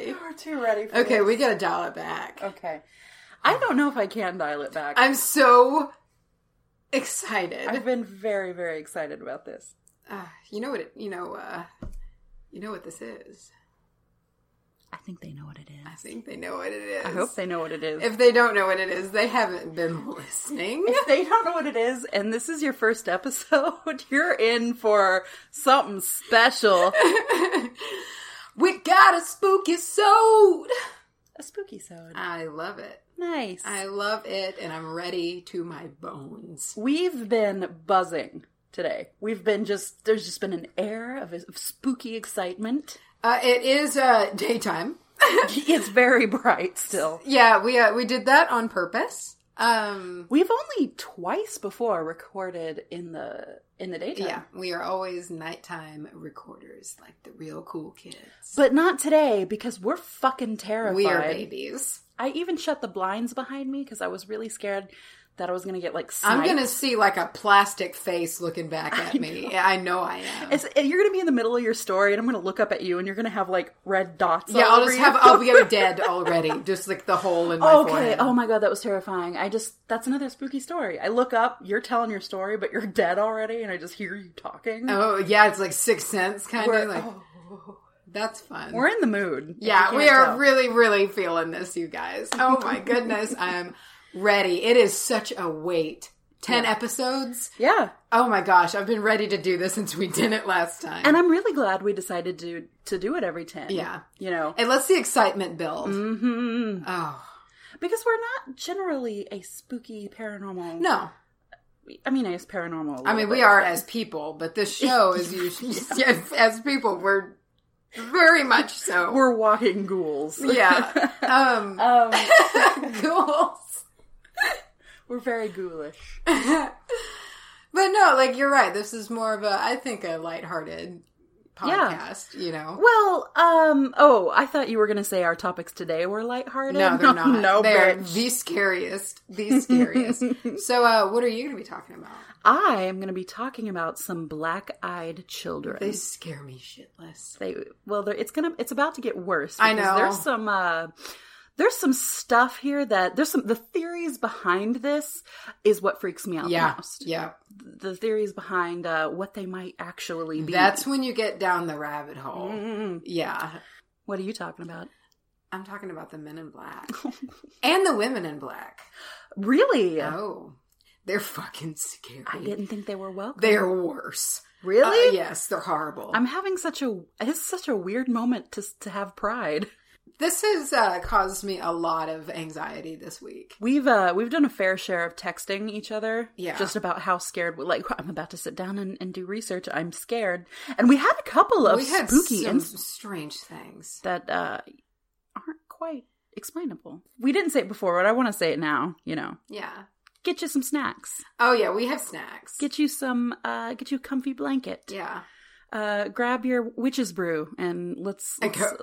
ready. We're too ready for Okay, this. we gotta dial it back. Okay. I don't know if I can dial it back. I'm so excited. I've been very, very excited about this. You know what this is. I think they know what it is. I think they know what it is. I hope they know what it is. If they don't know what it is, they haven't been listening. If they don't know what it is, and this is your first episode, you're in for something special. We got a spooky sode. A spooky sode. I love it. Nice. I love it, and I'm ready to my bones. We've been buzzing today. There's just been an air of spooky excitement. It is daytime. It's very bright still. Yeah, we did that on purpose. We've only twice before recorded in the daytime. Yeah, we are always nighttime recorders, like the real cool kids. But not today, because we're fucking terrified. We are babies. I even shut the blinds behind me because I was really scared that I was going to get, like, sniped. I'm going to see, like, a plastic face looking back at me. I know I am. You're going to be in the middle of your story, and I'm going to look up at you, and you're going to have, like, red dots Yeah, all over you. I'll be dead already. Just, like, the hole in my forehead. Oh my god, that was terrifying. That's another spooky story. I look up, you're telling your story, but you're dead already, and I just hear you talking. Oh, yeah, it's like Sixth Sense, kind of. Like, that's fun. We're in the mood. Yeah, we are really, really feeling this, you guys. Oh my goodness, I'm ready. It is such a wait. 10 episodes? Yeah. Oh my gosh, I've been ready to do this since we did it last time. And I'm really glad we decided to do it every 10. Yeah. You know? And let's the excitement build. Mm-hmm. Oh. Because we're not generally a spooky paranormal. No. I mean, as paranormal. I mean, we are as people, but this show is usually, as people, we're very much so. We're walking ghouls. Yeah. Ghouls. We're very ghoulish. But no, like, you're right. This is more of I think a lighthearted podcast, you know? Well, I thought you were going to say our topics today were lighthearted. No, they're not. No, they're bitch. the scariest. The scariest. So, what are you going to be talking about? I am going to be talking about some black-eyed children. They scare me shitless. It's about to get worse. I know. There's some stuff here the theories behind this is what freaks me out the most. Yeah. The theories behind what they might actually be. That's when you get down the rabbit hole. Mm-hmm. Yeah. What are you talking about? I'm talking about the men in black. And the women in black. Really? Oh. They're fucking scary. I didn't think they were welcome. They're worse. Really? Yes, they're horrible. I'm having it's such a weird moment to have pride. This has caused me a lot of anxiety this week. We've done a fair share of texting each other, just about how scared. Like, I'm about to sit down and do research. I'm scared, and we had a couple of spooky and strange things that aren't quite explainable. We didn't say it before, but I want to say it now. You know, get you some snacks. Oh yeah, we have snacks. Get you a comfy blanket. Yeah. Grab your witch's brew and let's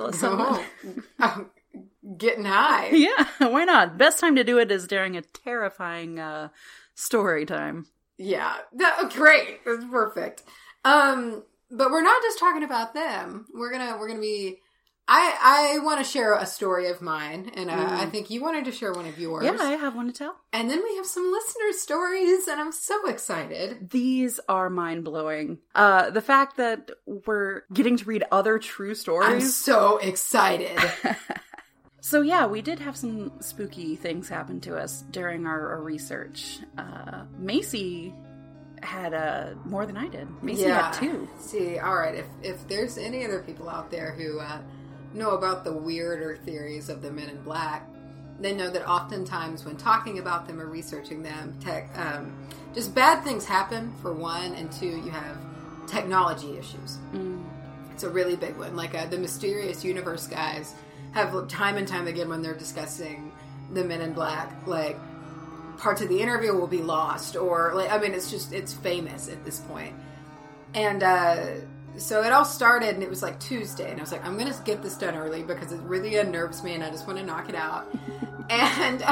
getting high. Yeah, why not? Best time to do it is during a terrifying story time. Yeah, great. That's perfect. But we're not just talking about them. We're gonna be. I want to share a story of mine, and I think you wanted to share one of yours. Yeah, I have one to tell. And then we have some listener stories, and I'm so excited. These are mind-blowing. The fact that we're getting to read other true stories. I'm so excited. So yeah, we did have some spooky things happen to us during our research. Macy had more than I did. Macy had 2. See, all right, if there's any other people out there who know about the weirder theories of the men in black, they know that oftentimes when talking about them or researching them, just bad things happen, for one, and 2, you have technology issues. It's a really big one. Like the Mysterious Universe guys have time and time again when they're discussing the men in black, like, parts of the interview will be lost, or like, I mean, it's famous at this point. And so it all started, and it was like Tuesday, and I was like, I'm gonna get this done early because it really unnerves me and I just want to knock it out. And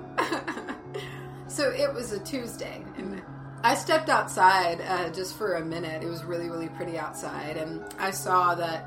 so it was a Tuesday, and I stepped outside just for a minute. It was really, really pretty outside, and I saw that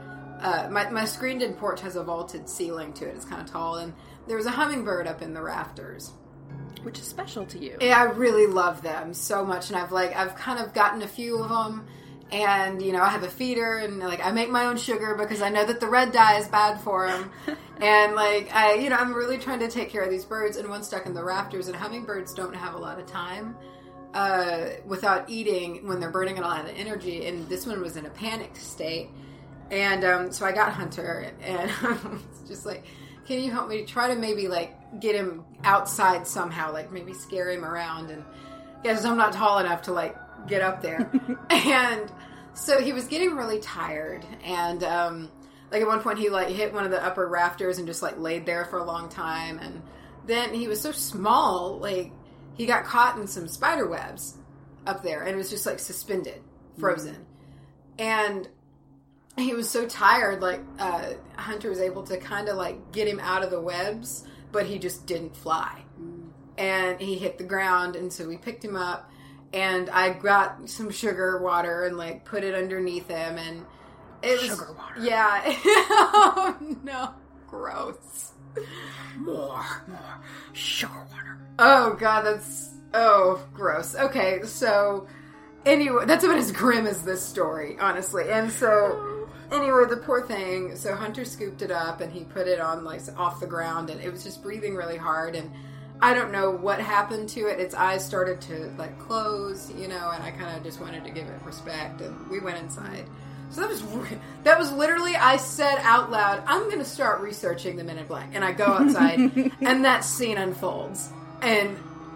my screened-in porch has a vaulted ceiling to it. It's kind of tall, and there was a hummingbird up in the rafters. Which is special to you. Yeah, I really love them so much, and I've kind of gotten a few of them, and, I have a feeder, and, I make my own sugar because I know that the red dye is bad for them, and, I'm really trying to take care of these birds, and one's stuck in the rafters, and hummingbirds don't have a lot of time without eating when they're burning a lot of energy, and this one was in a panicked state, and so I got Hunter, and it's just can you help me try to maybe, get him outside somehow, maybe scare him around, and, because I'm not tall enough to, get up there. And so he was getting really tired, and, at one point he, hit one of the upper rafters and just, laid there for a long time, and then he was so small, he got caught in some spider webs up there, and it was just, suspended, frozen. And he was so tired, Hunter was able to kind of, get him out of the webs, but he just didn't fly. And he hit the ground, and so we picked him up, and I got some sugar water and, put it underneath him, and it was... Sugar water. Yeah. Oh, no. Gross. More sugar water. Oh, God, that's... Oh, gross. Okay, so... Anyway, that's about as grim as this story, honestly. And so, anyway, the poor thing, so Hunter scooped it up, and he put it on, off the ground, and it was just breathing really hard, and I don't know what happened to it. Its eyes started to, close, and I kind of just wanted to give it respect, and we went inside. So that was literally, I said out loud, I'm going to start researching the Men in Black, and I go outside, and that scene unfolds, and...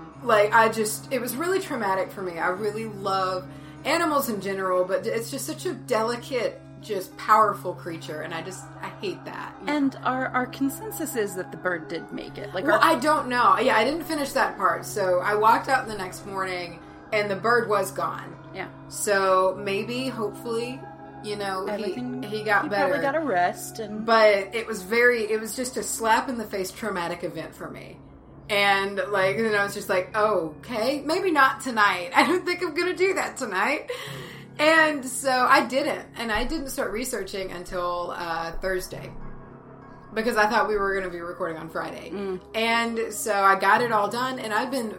it was really traumatic for me. I really love animals in general, but it's just such a delicate, just powerful creature, and I hate that. And our consensus is that the bird did make it. I don't know. Yeah, I didn't finish that part. So I walked out the next morning, and the bird was gone. Yeah. So maybe, hopefully, he got better. He probably got a rest. But it was just a slap in the face traumatic event for me. And, it's just okay, maybe not tonight. I don't think I'm going to do that tonight. And so I didn't. And I didn't start researching until Thursday. Because I thought we were going to be recording on Friday. And so I got it all done. And I've been,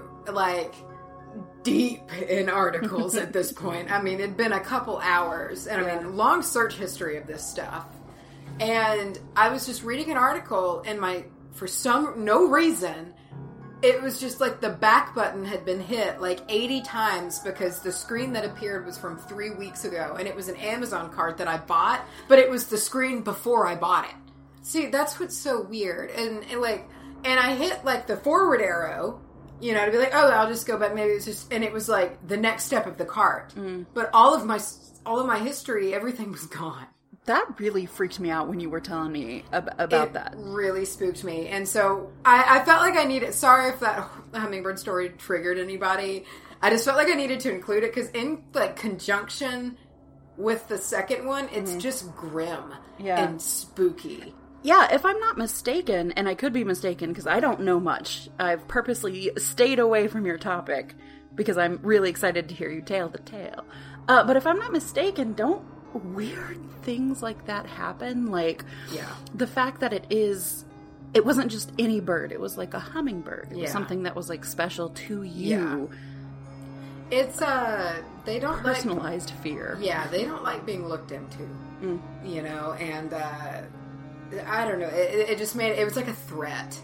deep in articles at this point. I mean, it'd been a couple hours. And, long search history of this stuff. And I was just reading an article, and for no reason... It was just the back button had been hit 80 times because the screen that appeared was from 3 weeks ago, and it was an Amazon cart that I bought, but it was the screen before I bought it. See, that's what's so weird. And I hit the forward arrow, to be I'll just go back. Maybe it's just, and it was the next step of the cart. But all of my history, everything was gone. That really freaked me out when you were telling me about that. It really spooked me. And so I felt like I needed... Sorry if that hummingbird story triggered anybody. I just felt like I needed to include it because in conjunction with the second one, it's just grim and spooky. Yeah, if I'm not mistaken, and I could be mistaken because I don't know much, I've purposely stayed away from your topic because I'm really excited to hear you tell the tale. But if I'm not mistaken, don't weird things like that happen? The fact that it wasn't just any bird, it was a hummingbird. It was something that was special to you. Yeah. It's they don't personalized fear. Yeah, they don't like being looked into. And I don't know, it just made it was like a threat.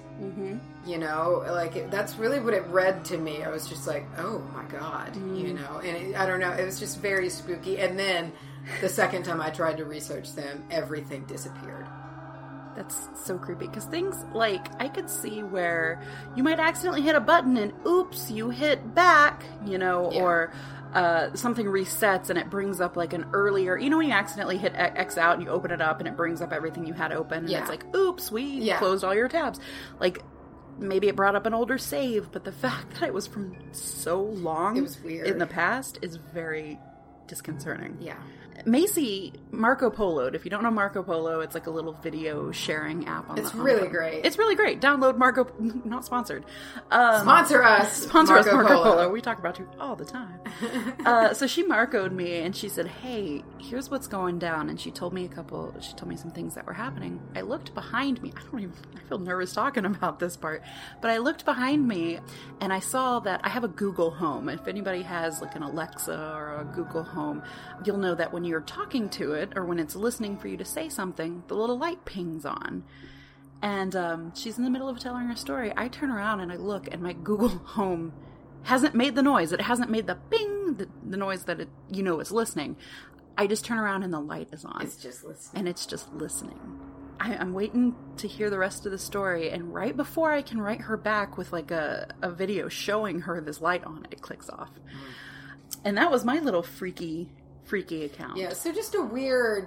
That's really what it read to me. I was just oh my God, and I don't know, it was just very spooky. And then the second time I tried to research them, everything disappeared. That's so creepy. Because things I could see where you might accidentally hit a button and oops, you hit back, or something resets and it brings up an earlier, when you accidentally hit X out and you open it up and it brings up everything you had open. And it's oops, we closed all your tabs. Maybe it brought up an older save, but the fact that it was from so long it was weird. In the past is very disconcerting. Yeah. Macy Marco Polo'd. If you don't know Marco Polo, it's like a little video sharing app on It's really great. It's really great. Download Marco... Not sponsored. Sponsor us. Sponsor us, Marco Polo. We talk about you all the time. So she Marco'd me, and she said, hey, here's what's going down. And she told me some things that were happening. I looked behind me. I feel nervous talking about this part. But I looked behind me, and I saw that I have a Google Home. If anybody has like an Alexa or a Google Home, you'll know that when you're talking to it, or when it's listening for you to say something, the little light pings on. And she's in the middle of telling her story. I turn around and I look, and my Google Home hasn't made the noise. It hasn't made the ping, the noise that it's listening. I just turn around and the light is on. It's just listening. And it's just listening. I'm waiting to hear the rest of the story, and right before I can write her back with like a video showing her this light on, it clicks off. And that was my little freaky account. Yeah, so just a weird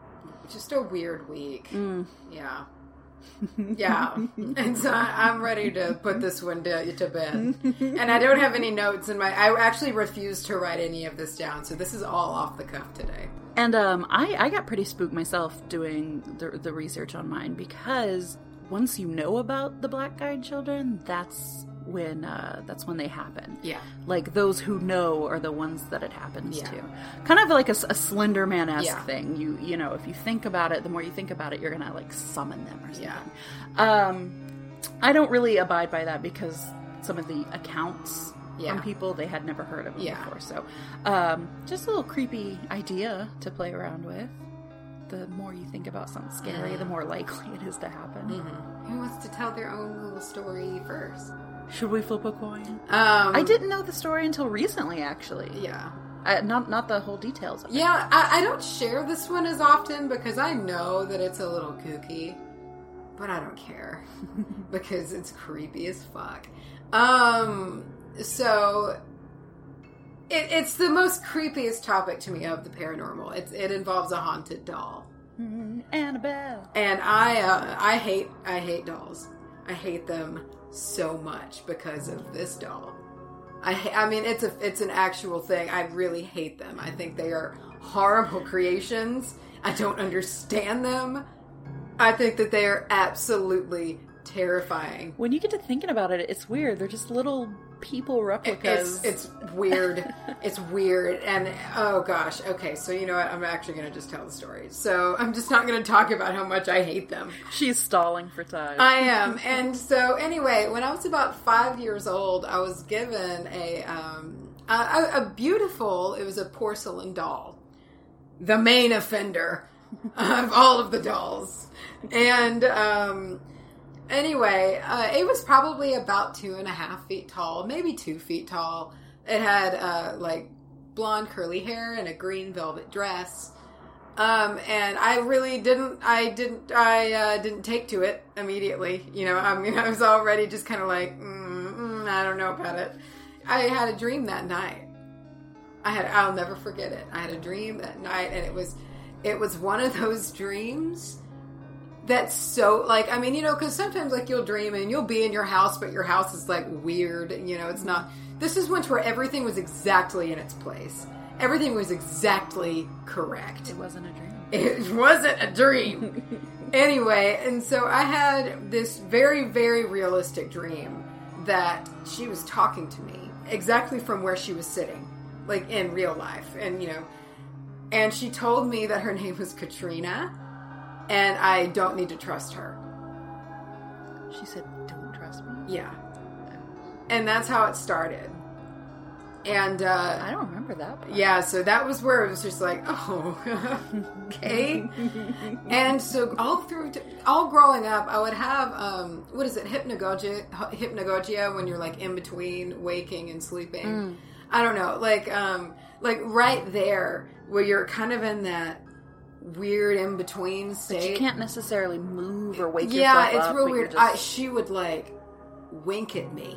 week. Yeah. Yeah. And so I'm ready to put this one to bed. And I don't have any notes I actually refused to write any of this down, so this is all off the cuff today. And I got pretty spooked myself doing the research on mine, because once you know about the black eyed children, that's when they happen. Yeah. Like, those who know are the ones that it happens to. Kind of like a Slender Man-esque thing. You know, if you think about it, the more you think about it, you're gonna, like, summon them or something. Yeah. I don't really abide by that, because some of the accounts from people, they had never heard of them before. So, just a little creepy idea to play around with. The more you think about something scary, the more likely it is to happen. Mm-hmm. Who wants to tell their own little story first? Should we flip a coin? I didn't know the story until recently, actually. Yeah. Not the whole details of it. Yeah, I don't share this one as often, because I know that it's a little kooky. But I don't care. Because it's creepy as fuck. So... It's the most creepiest topic to me of the paranormal. It involves a haunted doll. Annabelle. And I hate dolls. I hate them so much because of this doll. I mean, it's an actual thing. I really hate them. I think they are horrible creations. I don't understand them. I think that they are absolutely terrifying. When you get to thinking about it, it's weird. They're just little people replicas. It's weird. It's weird. And, oh gosh. Okay, so you know what? I'm actually going to just tell the story. So I'm just not going to talk about how much I hate them. She's stalling for time. I am. And so anyway, when I was about 5 years old, I was given a beautiful, it was a porcelain doll. The main offender of all of the dolls. And, anyway, it was probably about 2.5 feet tall, maybe 2 feet tall. It had, like, blonde curly hair and a green velvet dress. And I really didn't take to it immediately. You know, I mean, I was already just kind of like, I don't know about it. I had a dream that night. I'll never forget it. I had a dream that night, and it was one of those dreams that's so, like, I mean, you know, because sometimes, like, you'll dream and you'll be in your house, but your house is, like, weird, you know, it's not. This is one where everything was exactly in its place. Everything was exactly correct. It wasn't a dream. It wasn't a dream. Anyway, and so I had this very, very realistic dream that she was talking to me exactly from where she was sitting, like, in real life, and, you know, and she told me that her name was Katrina, and I don't need to trust her. She said, don't trust me? Yeah. And that's how it started. And, I don't remember that part. Yeah, so that was where it was just like, oh, okay. And so all growing up, I would have, what is it, hypnagogia, when you're, like, in between waking and sleeping. I don't know, like right there, where you're kind of in that weird in-between state. But you can't necessarily move or wake yourself up. Yeah, it's real weird. She would, like, wink at me.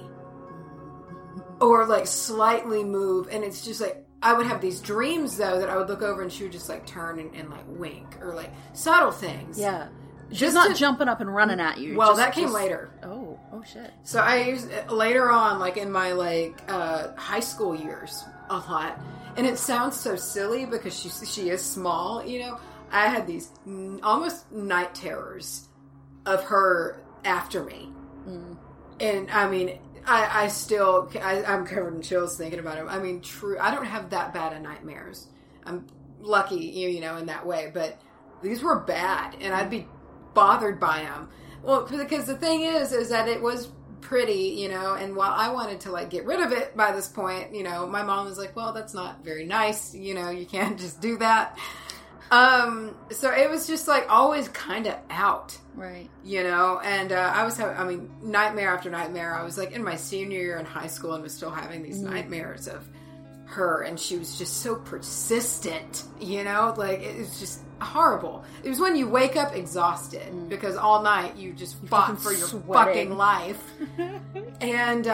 Or, like, slightly move. And it's just, like, I would have these dreams, though, that I would look over and she would just, like, turn and like, wink. Or, like, subtle things. Yeah. She's not jumping up and running at you. Well, that came later. Oh, shit. So I used it later on, like, in my, like, high school years, a lot. And it sounds so silly because she is small, you know. I had these almost night terrors of her after me. And I mean, I'm covered in chills thinking about it. I mean, I don't have that bad of nightmares. I'm lucky, you know, in that way. But these were bad, and I'd be bothered by them. Well, because the thing is that it was pretty, you know, and while I wanted to, like, get rid of it by this point, you know, my mom was like, well, that's not very nice, you know, you can't just do that. So it was just, like, always kind of out. Right. You know, and I was having, nightmare after nightmare. I was, like, in my senior year in high school and was still having these nightmares of her, and she was just so persistent, you know, like, it was just horrible. It was when you wake up exhausted because all night you just fought for your fucking life. And,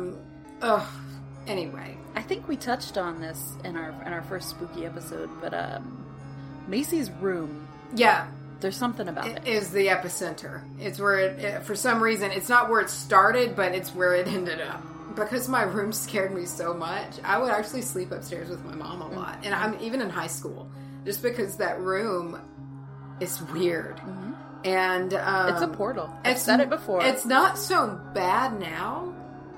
anyway. I think we touched on this in our first spooky episode, but, Macy's room. Yeah. There's something about it. It is the epicenter. It's where it, for some reason, it's not where it started, but it's where it ended up. Because my room scared me so much, I would actually sleep upstairs with my mom a lot. And I'm even in high school. Just because that room is weird. Mm-hmm. And it's a portal. I've said it before. It's not so bad now,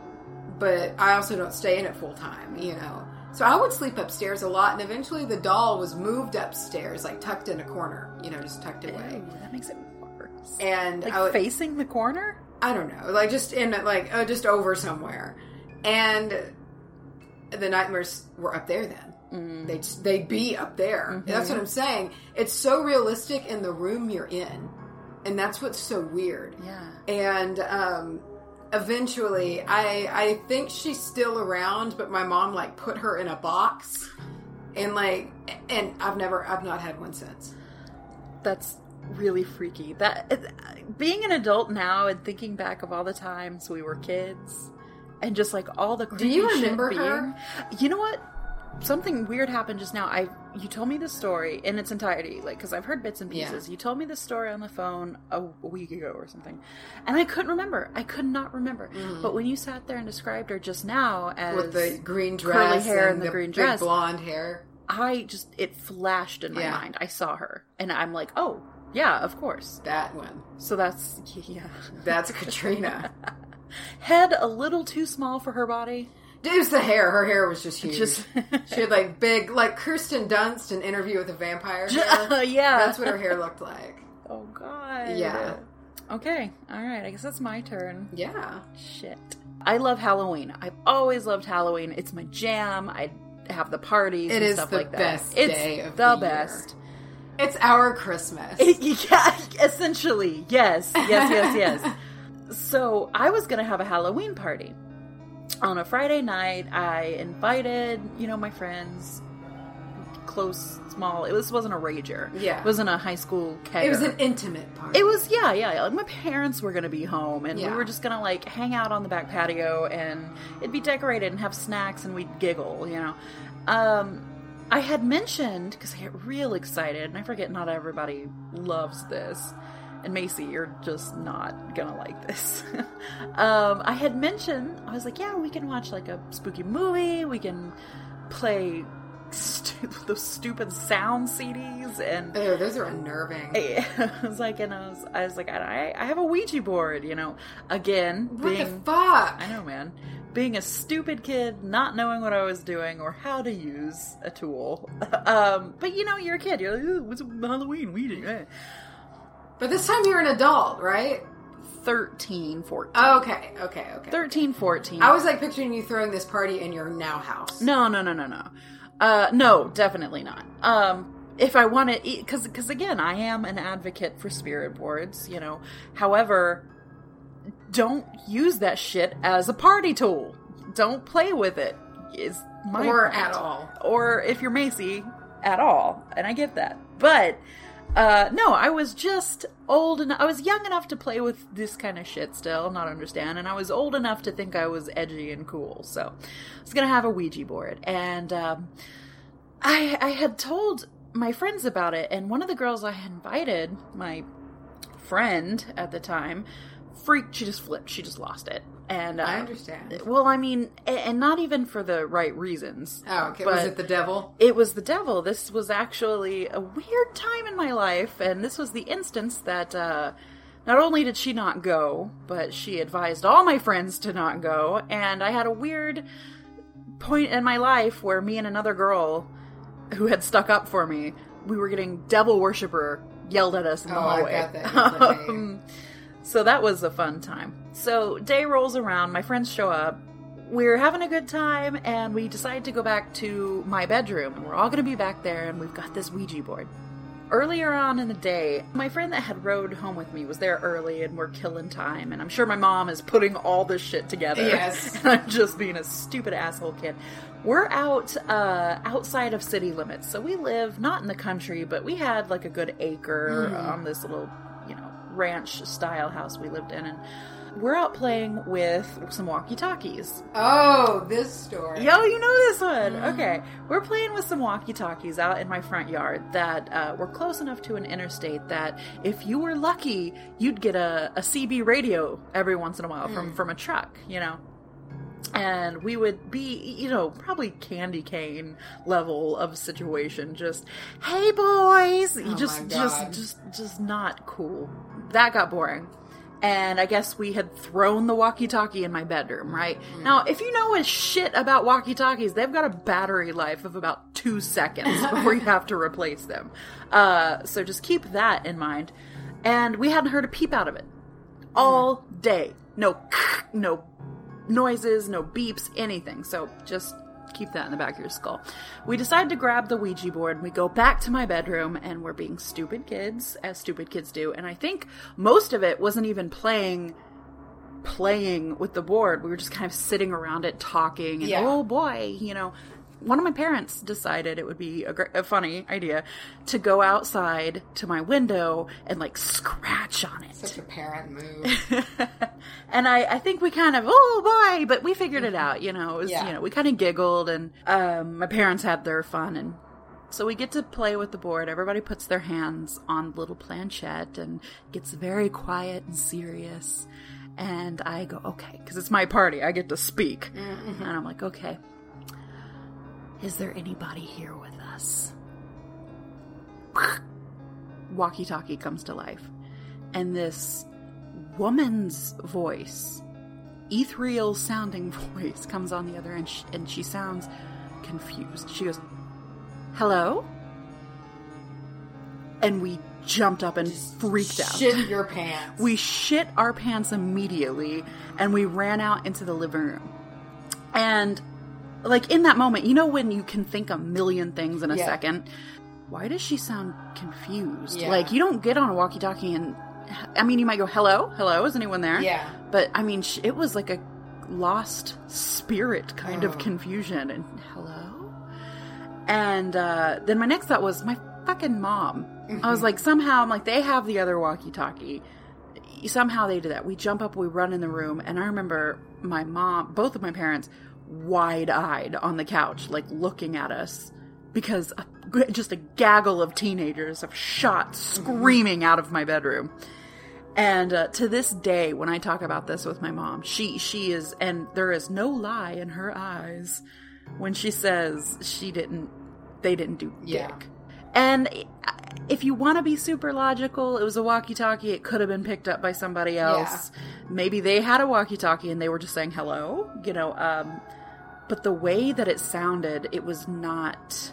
but I also don't stay in it full time, you know. So I would sleep upstairs a lot, and eventually the doll was moved upstairs, like tucked in a corner, you know, just tucked away. Ew, that makes it worse. And like facing the corner? I don't know, like just in just over somewhere. And the nightmares were up there then. They'd be up there. Mm-hmm. That's what I'm saying. It's so realistic in the room you're in, and that's what's so weird. Yeah. And eventually, I think she's still around, but my mom, like, put her in a box, and I've not had one since. That's really freaky. Being an adult now and thinking back of all the times we were kids, and just, like, all the creepy Do you remember shit her? You know what? Something weird happened just now. You told me this story in its entirety, like, because I've heard bits and pieces. Yeah. You told me this story on the phone a week ago or something, and I couldn't remember. I could not remember. But when you sat there and described her just now as with the green dress, curly hair, and the green dress, big blonde hair, it flashed in my mind. I saw her, and I'm like, oh yeah, of course, that one. So that's Katrina. Head a little too small for her body. It was the hair. Her hair was just huge. She had, like, big, like Kirsten Dunst in Interview with a Vampire hair. Yeah. That's what her hair looked like. Oh, God. Yeah. Okay. All right. I guess that's my turn. Yeah. Shit. I love Halloween. I've always loved Halloween. It's my jam. I have the parties and stuff like that. It is the best day of the year. It's the best. It's our Christmas. Yeah, essentially. Yes. So, I was going to have a Halloween party. On a Friday night, I invited, my friends, close, small. It wasn't a rager. Yeah. It wasn't a high school kegger. It was an intimate party. It was, yeah. Like, my parents were going to be home, and we were just going to, like, hang out on the back patio, and it'd be decorated and have snacks, and we'd giggle, I had mentioned, because I get real excited, and I forget not everybody loves this. And Macy, you're just not gonna like this. I had mentioned, I was like, yeah, we can watch, like, a spooky movie, we can play those stupid sound CDs, and those are unnerving. I was like, I have a Ouija board, again. What the fuck? I know, man. Being a stupid kid, not knowing what I was doing or how to use a tool. But you're a kid. You're like, ooh, what's Halloween? Ouija. But this time you're an adult, right? 13, 14. Oh, okay. 13, 14. I was, like, picturing you throwing this party in your now house. No. No, definitely not. If I want to eat, because again, I am an advocate for spirit boards, However, don't use that shit as a party tool. Don't play with it. Is my or point. At all. Or if you're Macy, at all. And I get that. But no, I was just old enough. I was young enough to play with this kind of shit still, not understand. And I was old enough to think I was edgy and cool. So I was going to have a Ouija board. And I had told my friends about it. And one of the girls I had invited, my friend at the time, freaked. She just flipped. She just lost it. And I understand. Well, I mean, and not even for the right reasons. Oh, okay. Was it the devil? It was the devil. This was actually a weird time in my life, and this was the instance that not only did she not go, but she advised all my friends to not go, and I had a weird point in my life where me and another girl who had stuck up for me, we were getting devil worshiper yelled at us in the hallway. I got that. So that was a fun time. So day rolls around, my friends show up, we're having a good time, and we decide to go back to my bedroom, and we're all going to be back there, and we've got this Ouija board. Earlier on in the day, my friend that had rode home with me was there early, and we're killing time, and I'm sure my mom is putting all this shit together. Yes. And I'm just being a stupid asshole kid. We're out outside of city limits, so we live not in the country, but we had like a good acre on this little, ranch-style house we lived in, and we're out playing with some walkie-talkies. Oh, this story. Yo, you know this one. Okay. We're playing with some walkie-talkies out in my front yard that were close enough to an interstate that if you were lucky, you'd get a CB radio every once in a while from a truck, And we would be, probably candy cane level of situation. Just, hey boys! Just not cool. That got boring. And I guess we had thrown the walkie-talkie in my bedroom, right? Now, if you know a shit about walkie-talkies, they've got a battery life of about 2 seconds before you have to replace them. So just keep that in mind. And we hadn't heard a peep out of it. All day. No noises, no beeps, anything. So just keep that in the back of your skull. We decide to grab the Ouija board, and we go back to my bedroom, and we're being stupid kids, as stupid kids do. And I think most of it wasn't even playing with the board. We were just kind of sitting around it talking, and oh boy, one of my parents decided it would be a funny idea to go outside to my window and scratch on it. Such a parent move. And I think we kind of, oh boy, but we figured it out, it was, we kind of giggled, and my parents had their fun, and so we get to play with the board. Everybody puts their hands on the little planchette and gets very quiet and serious. And I go, okay, because it's my party. I get to speak. And I'm like, okay. Is there anybody here with us? Walkie-talkie comes to life. And this woman's voice, ethereal sounding voice, comes on the other end, and she sounds confused. She goes, hello? And we jumped up and freaked out. Shit your pants. We shit our pants immediately, and we ran out into the living room. And in that moment, when you can think a million things in a second, why does she sound confused? Yeah. You don't get on a walkie-talkie and, you might go, hello? Hello? Is anyone there? Yeah. But, it was like a lost spirit kind of confusion. And, hello? And then my next thought was, my fucking mom. I was like, somehow, they have the other walkie-talkie. Somehow they did that. We jump up, we run in the room, and I remember my mom, both of my parents, wide-eyed on the couch, looking at us, because just a gaggle of teenagers have shot screaming out of my bedroom. And to this day, when I talk about this with my mom, she is, and there is no lie in her eyes when she says they didn't do dick. And if you want to be super logical, it was a walkie-talkie. It could have been picked up by somebody else. Yeah. Maybe they had a walkie-talkie and they were just saying hello, but the way that it sounded, it was not...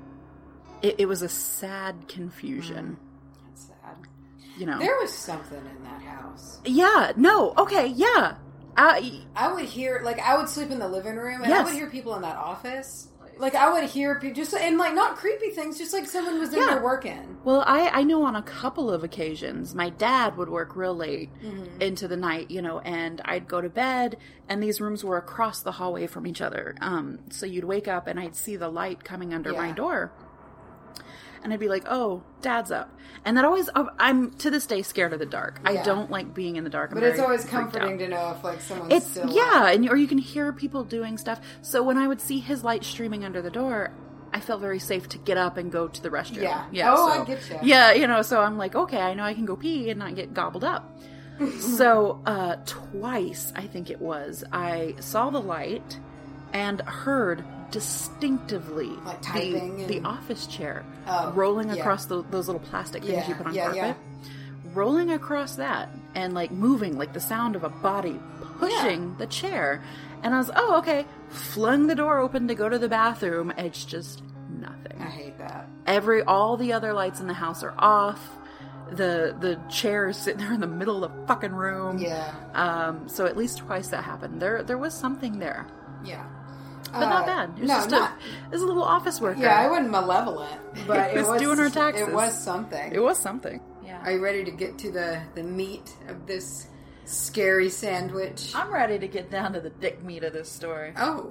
It was a sad confusion. That's sad. There was something in that house. Yeah, no, okay, yeah. I would hear, I would sleep in the living room, and I would hear people in that office. I would hear people just, and not creepy things, just someone was in there working. Well, I know on a couple of occasions, my dad would work real late into the night, and I'd go to bed, and these rooms were across the hallway from each other. So you'd wake up, and I'd see the light coming under my door. And I'd be like, oh, Dad's up. And that always, I'm to this day scared of the dark. Yeah. I don't like being in the dark. But it's always comforting to know if someone's still or you can hear people doing stuff. So when I would see his light streaming under the door, I felt very safe to get up and go to the restroom. Yeah. Oh, I get you. Yeah, so I'm like, okay, I know I can go pee and not get gobbled up. So, twice, I think it was, I saw the light and heard distinctively like typing the office chair Oh, rolling yeah. across those little plastic things Yeah, you put on yeah, carpet. yeah. Rolling across that and like moving, like the sound of a body pushing the chair. And I was, oh, okay. Flung the door open to go to the bathroom. It's just nothing. I hate that. All the other lights in the house are off. The chair is sitting there in the middle of the fucking room. Yeah. So at least twice that happened. There was something there. Yeah. But not bad. It was it was a little office worker. Yeah, I wasn't malevolent, but It was doing her taxes. It was something. It was something. Yeah. Are you ready to get to the meat of this scary sandwich? I'm ready to get down to the dick meat of this story. Oh.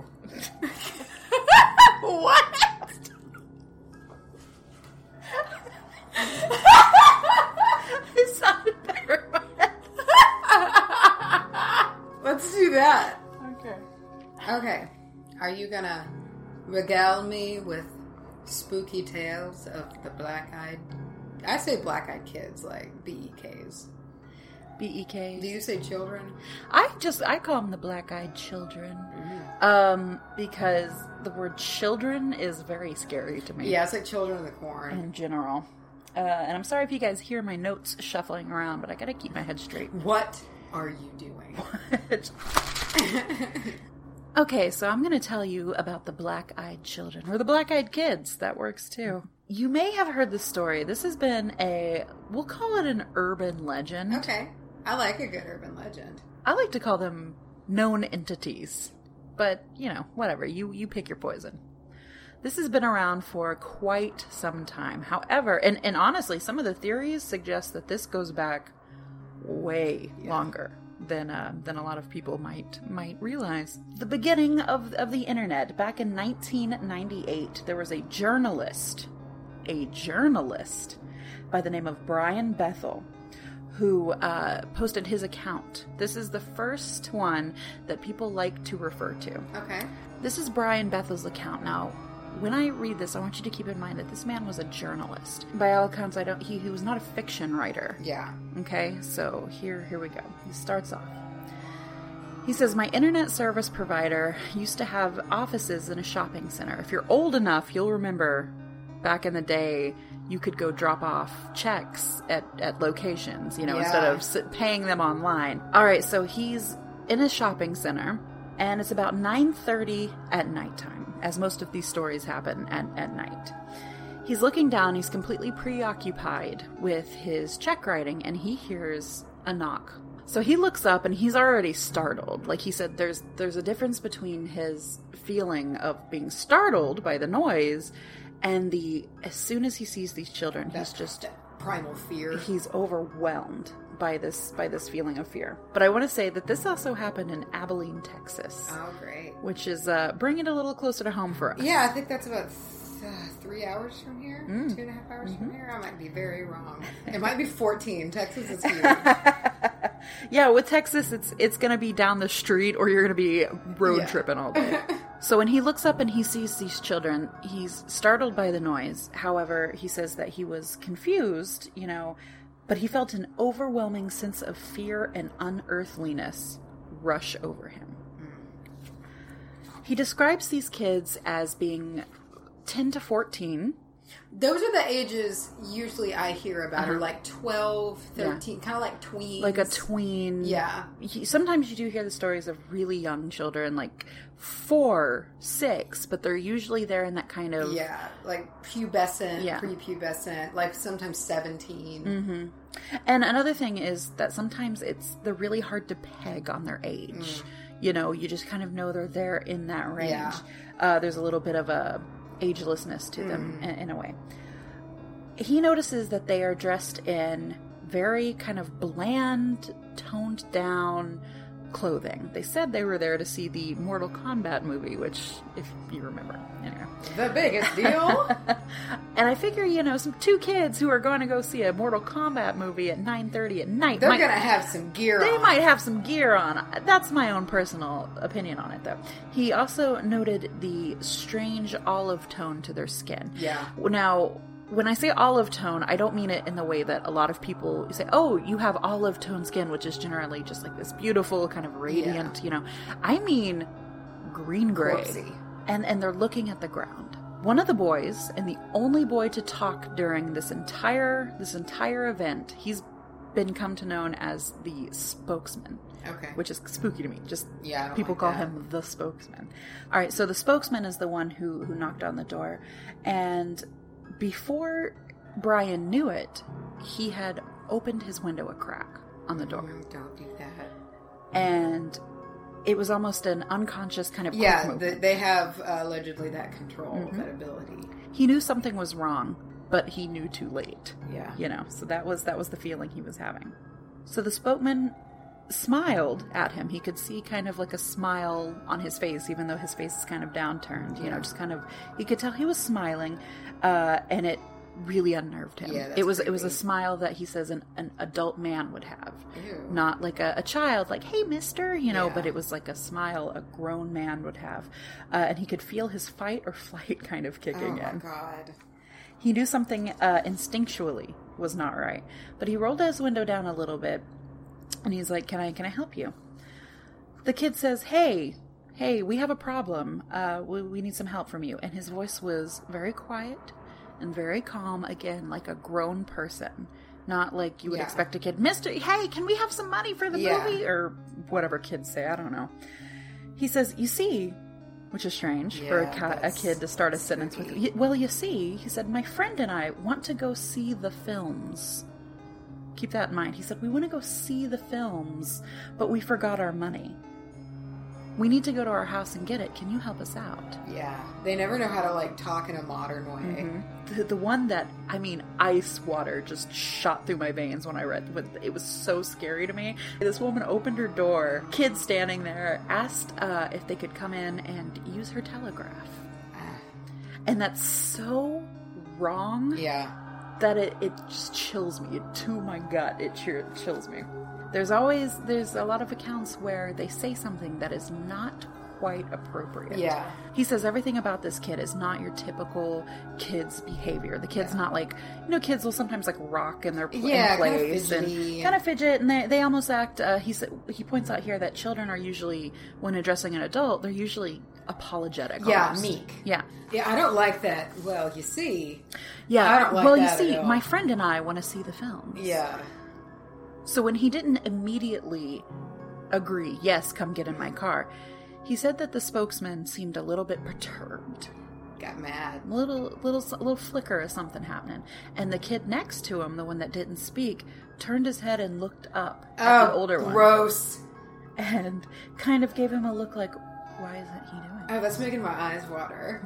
What? It sounded better in my head. Let's do that. Okay. Okay. Are you gonna regale me with spooky tales of the black-eyed... I say black-eyed kids, like BEKs. BEK. Do you say children? I call them the black-eyed children. Because the word children is very scary to me. Yeah, it's like children of the corn. In general. And I'm sorry if you guys hear my notes shuffling around, but I gotta keep my head straight. What are you doing? What? Okay, so I'm going to tell you about the black-eyed children, or the black-eyed kids. That works too. You may have heard this story. This has been we'll call it an urban legend. Okay. I like a good urban legend. I like to call them known entities. But, whatever. You pick your poison. This has been around for quite some time. However, and honestly, some of the theories suggest that this goes back way longer than a lot of people might realize. The beginning of the internet, back in 1998, there was a journalist by the name of Brian Bethel, who posted his account. This is the first one that people like to refer to. Okay. This is Brian Bethel's account. Now, when I read this, I want you to keep in mind that this man was a journalist. By all accounts, he was not a fiction writer. Yeah. Okay, so here we go. He starts off. He says, my internet service provider used to have offices in a shopping center. If you're old enough, you'll remember back in the day, you could go drop off checks at locations, instead of paying them online. All right, so he's in a shopping center, and it's about 9:30 at nighttime, as most of these stories happen at night. He's looking down, he's completely preoccupied with his check writing, and he hears a knock. So he looks up and he's already startled. Like he said, there's a difference between his feeling of being startled by the noise and as soon as he sees these children, he's just that primal fear. He's overwhelmed by this feeling of fear. But I want to say that this also happened in Abilene, Texas. Oh, great. Which is bringing it a little closer to home for us. Yeah, I think that's about 3 hours from here. 2.5 hours from here. I might be very wrong. It might be 14. Texas is huge. Yeah, with Texas, it's going to be down the street or you're going to be road tripping all day. So when he looks up and he sees these children, he's startled by the noise. However, he says that he was confused, but he felt an overwhelming sense of fear and unearthliness rush over him. He describes these kids as being 10 to 14. Those are the ages usually I hear about, are like 12, 13, kind of like tweens. Like a tween. Yeah. Sometimes you do hear the stories of really young children, like 4, 6, but they're usually there in that kind of... Yeah, like pubescent, prepubescent, like sometimes 17. Mm-hmm. And another thing is that sometimes they're really hard to peg on their age. You just kind of know they're there in that range. Yeah. There's a little bit of a agelessness to them in a way. He notices that they are dressed in very kind of bland, toned down clothing. They said they were there to see the Mortal Kombat movie, which, if you remember, anyway. The biggest deal. And I figure, some 2 kids who are going to go see a Mortal Kombat movie at 9:30 at night. They're going to have some gear on. They might have some gear on. That's my own personal opinion on it, though. He also noted the strange olive tone to their skin. Yeah. Now, when I say olive tone, I don't mean it in the way that a lot of people say, oh, you have olive tone skin, which is generally just like this beautiful kind of radiant, I mean green-gray. And they're looking at the ground. One of the boys, and the only boy to talk during this entire event, he's been come to known as the spokesman. Okay. Which is spooky to me. Just people like call that. him the spokesman. All right, so the spokesman is the one who knocked on the door, and before Brian knew it, he had opened his window a crack on the door. Don't do that. And it was almost an unconscious kind of quick movement. They have allegedly that control, that ability. He knew something was wrong, but he knew too late. Yeah. So that was the feeling he was having. So the spokesman smiled at him. He could see kind of like a smile on his face, even though his face is kind of downturned, just kind of, he could tell he was smiling, and it really unnerved him. Yeah, it was a smile that he says an adult man would have. Ew. Not like a child, like, hey, mister, but it was like a smile a grown man would have. And he could feel his fight or flight kind of kicking in. Oh, my God. He knew something instinctually was not right. But he rolled his window down a little bit, and he's like, can I help you? The kid says, hey, we have a problem. We need some help from you. And his voice was very quiet and very calm, again, like a grown person. Not like you would expect a kid, Mister, hey, can we have some money for the movie? Or whatever kids say, I don't know. He says, you see, which is strange for a kid to start a sentence with. Well, you see, he said, my friend and I want to go see the films. Keep that in mind. He said, we want to go see the films, but we forgot our money. We need to go to our house and get it. Can you help us out? Yeah. They never know how to, talk in a modern way. Mm-hmm. The one that, ice water just shot through my veins when I read it. Was so scary to me. This woman opened her door, kid standing there, asked if they could come in and use her telegraph. And that's so wrong. Yeah. That it just chills me. To my gut, it chills me. There's a lot of accounts where they say something that is not quite appropriate. Yeah. He says everything about this kid is not your typical kid's behavior. The kid's not like, kids will sometimes rock in their place and kind of fidget, and they almost act, he points out here that children are usually, when addressing an adult, they're usually apologetic. Yeah, almost. meek. Yeah. Yeah, I don't like that. Well, you see. Yeah. I don't like that you see, at all. my friend and I want to see the films. Yeah. So when he didn't immediately agree, yes, come get in my car, he said that the spokesman seemed a little bit perturbed. Got mad. A little flicker of something happening. And the kid next to him, the one that didn't speak, turned his head and looked up at the older one. Gross. And kind of gave him a look like, why isn't he doing it? Oh, that's making my eyes water.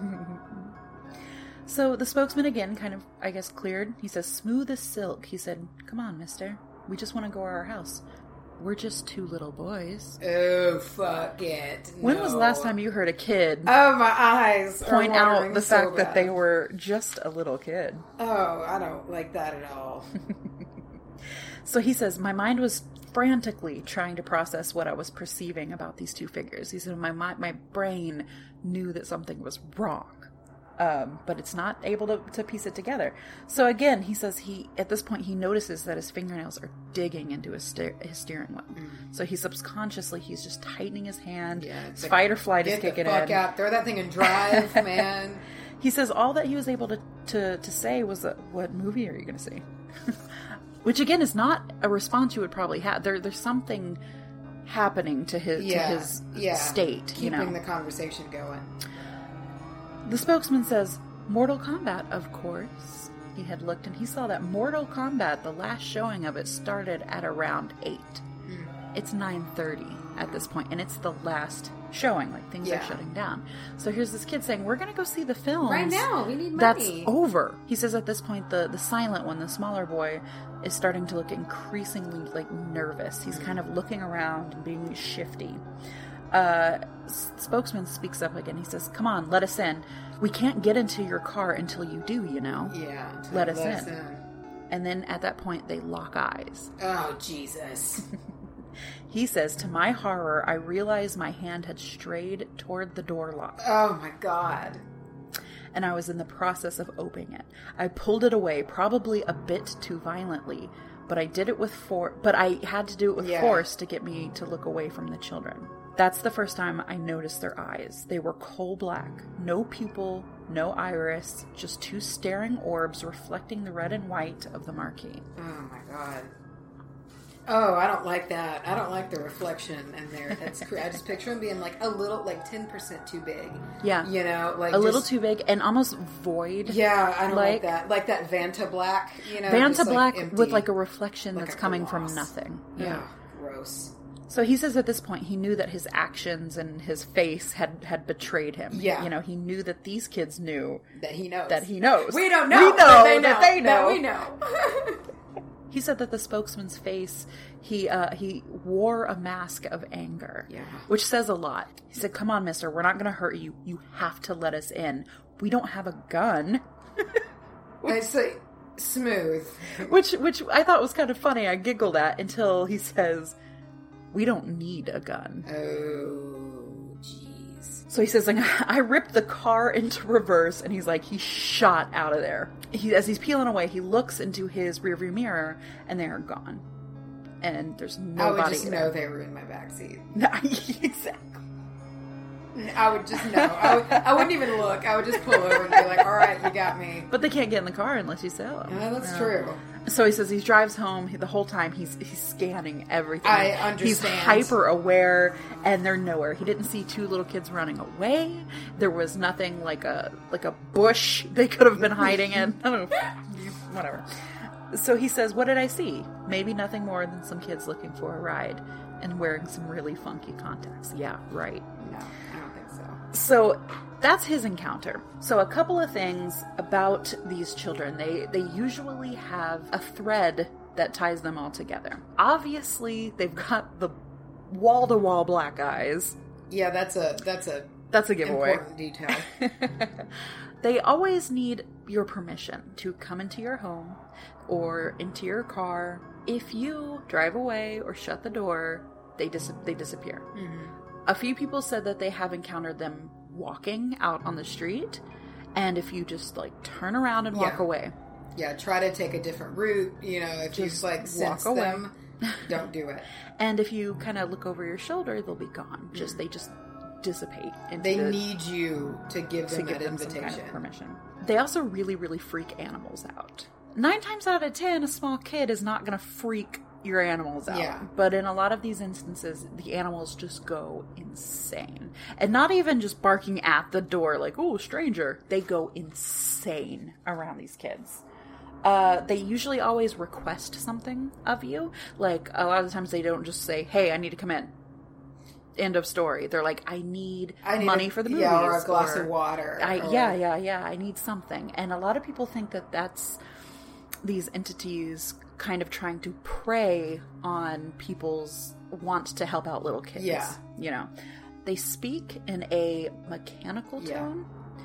So the spokesman again kind of, I guess, cleared. He says, smooth as silk. He said, come on, mister. We just want to go to our house. We're just two little boys. Oh, fuck it. When was the last time you heard a kid my eyes point out the so fact that bad. they were just a little kid? Oh, I don't like that at all. So he says, my mind was frantically trying to process what I was perceiving about these two figures. He said, my brain knew that something was wrong. But it's not able to piece it together. So again, he says at this point he notices that his fingernails are digging into his steering wheel. So he's just tightening his hand. Yeah, his fight or flight is kicking in. Get the fuck out. Throw that thing and drive, man. He says all that he was able to say was, what movie are you going to see? Which again is not a response you would probably have. There's something happening to his state. Keeping the conversation going. The spokesman says, Mortal Kombat, of course. He had looked and he saw that Mortal Kombat, the last showing of it, started at around 8. It's 9:30 at this point, and it's the last showing. Things are shutting down. So here's this kid saying, we're going to go see the films. Right now, we need money. That's over. He says at this point, the silent one, the smaller boy, is starting to look increasingly, nervous. He's kind of looking around and being shifty. Spokesman speaks up again. He says, come on, let us in. We can't get into your car until you do, Yeah. Let us in. And then at that point, they lock eyes. Oh, Jesus. He says, to my horror, I realized my hand had strayed toward the door lock. Oh, my God. and I was in the process of opening it. I pulled it away, probably a bit too violently, but I did it with I had to do it with force to get me to look away from the children. That's the first time I noticed their eyes. They were coal black, no pupil, no iris, just two staring orbs reflecting the red and white of the marquee. Oh my God. Oh, I don't like that. I don't like the reflection in there. That's I just picture them being like a little, like 10% too big. Yeah. You know, like little too big and almost void. Yeah, I don't like that. Like that Vanta black, you know. Vanta black like with like a reflection like that's a coming gloss. from nothing. Yeah. Gross. So he says at this point he knew that his actions and his face had betrayed him. Yeah. You know, he knew that these kids knew that he knows. That he knows. We don't know. We know that they know. That we know. He said that the spokesman's face, he wore a mask of anger, which says a lot. He said, "Come on, mister, we're not going to hurt you. You have to let us in. We don't have a gun." It's like smooth. Which I thought was kind of funny. I giggled at until he says, "We don't need a gun." Oh, jeez. So he says, like, I ripped the car into reverse, and he's like, he shot out of there. As he's peeling away, he looks into his rearview mirror, and they are gone. And there's nobody I would just there. know they were in my backseat. Exactly. I would just know. I wouldn't even look. I would just pull over and be like, all right, you got me. But they can't get in the car unless you sell them. Yeah, that's true. So he says he drives home. The whole time he's scanning everything. I understand. He's hyper aware, and they're nowhere. He didn't see two little kids running away. There was nothing like a bush they could have been hiding in. I don't know. Whatever. So he says, "What did I see? Maybe nothing more than some kids looking for a ride and wearing some really funky contacts." Yeah, right. No, I don't think so. So that's his encounter. So a couple of things about these children. They usually have a thread that ties them all together. Obviously, they've got the wall-to-wall black eyes. Yeah, that's a giveaway. Important detail. They always need your permission to come into your home or into your car. If you drive away or shut the door, they disappear. Mm-hmm. A few people said that they have encountered them walking out on the street, and if you just like turn around and walk away. Yeah, try to take a different route. You know, if you just like sense them, don't do it. And if you kind of look over your shoulder, they'll be gone. They just dissipate. They need you to give them that invitation. Some kind of permission. They also really, really freak animals out. 9 times out of 10, a small kid is not going to freak your animals out. Yeah. But in a lot of these instances, the animals just go insane. And not even just barking at the door like, "Oh, stranger." They go insane around these kids. They usually always request something of you. Like, a lot of the times they don't just say, "Hey, I need to come in." End of story. They're like, I need money for the movies. Yeah, or a glass of water. Yeah, I need something. And a lot of people think that that's these entities kind of trying to prey on people's want to help out little kids. Yeah. You know, they speak in a mechanical tone,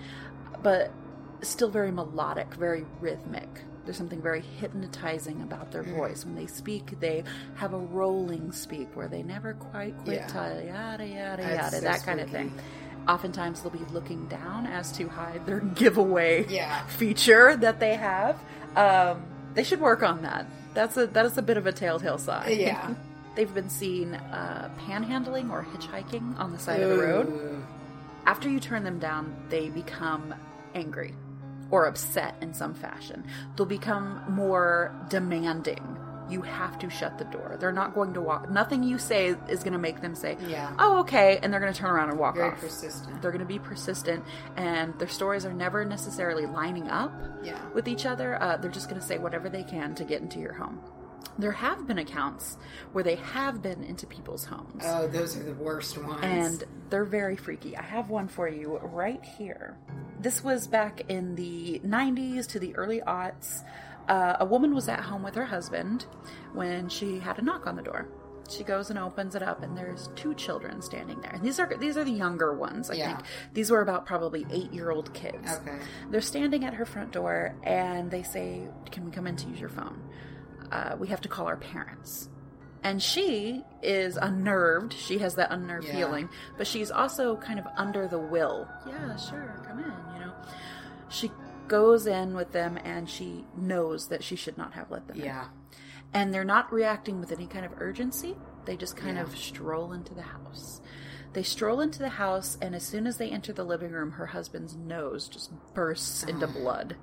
but still very melodic, very rhythmic. There's something very hypnotizing about their voice. When they speak, they have a rolling speak where they never quite quit yada, yada, yada, that kind of thing. Oftentimes they'll be looking down as to hide their giveaway feature that they have. They should work on that. That is a bit of a telltale sign. Yeah. They've been seen panhandling or hitchhiking on the side of the road. After you turn them down, they become angry or upset in some fashion. They'll become more demanding. You have to shut the door. They're not going to walk. Nothing you say is going to make them say, "Oh, okay," and they're going to turn around and walk off. Very persistent. They're going to be persistent, and their stories are never necessarily lining up with each other. They're just going to say whatever they can to get into your home. There have been accounts where they have been into people's homes. Oh, those are the worst ones. And they're very freaky. I have one for you right here. This was back in the 90s to the early aughts. A woman was at home with her husband when she had a knock on the door. She goes and opens it up, and there's 2 children standing there. And these are the younger ones, I think. These were about probably 8-year-old kids. Okay. They're standing at her front door, and they say, "Can we come in to use your phone? We have to call our parents." And she is unnerved. She has that unnerved feeling. But she's also kind of under the will. "Yeah, sure, come in, you know." She goes in with them, and she knows that she should not have let them in. And they're not reacting with any kind of urgency. They just kind of stroll into the house. They stroll into the house, and as soon as they enter the living room, her husband's nose just bursts into blood.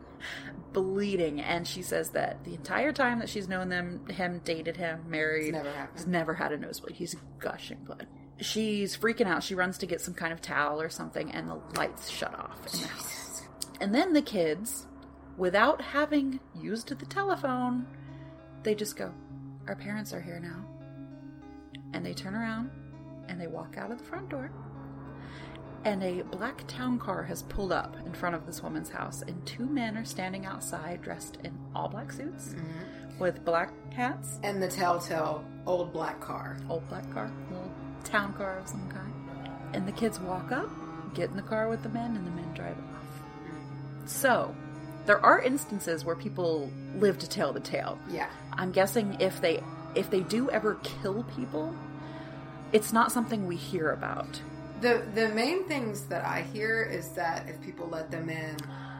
Bleeding. And she says that the entire time that she's known him, dated him, married, he's never had a nosebleed. He's gushing blood. She's freaking out. She runs to get some kind of towel or something, and the lights shut off in the house. And then the kids, without having used the telephone, they just go, our parents are here now. And they turn around, and they walk out of the front door. And a black town car has pulled up in front of this woman's house, and 2 men are standing outside dressed in all black suits with black hats. And the telltale old black car. Old black car. Little town car of some kind. And the kids walk up, get in the car with the men, and the men drive off. So, there are instances where people live to tell the tale. Yeah. I'm guessing if they do ever kill people, it's not something we hear about. The main things that I hear is that if people let them in,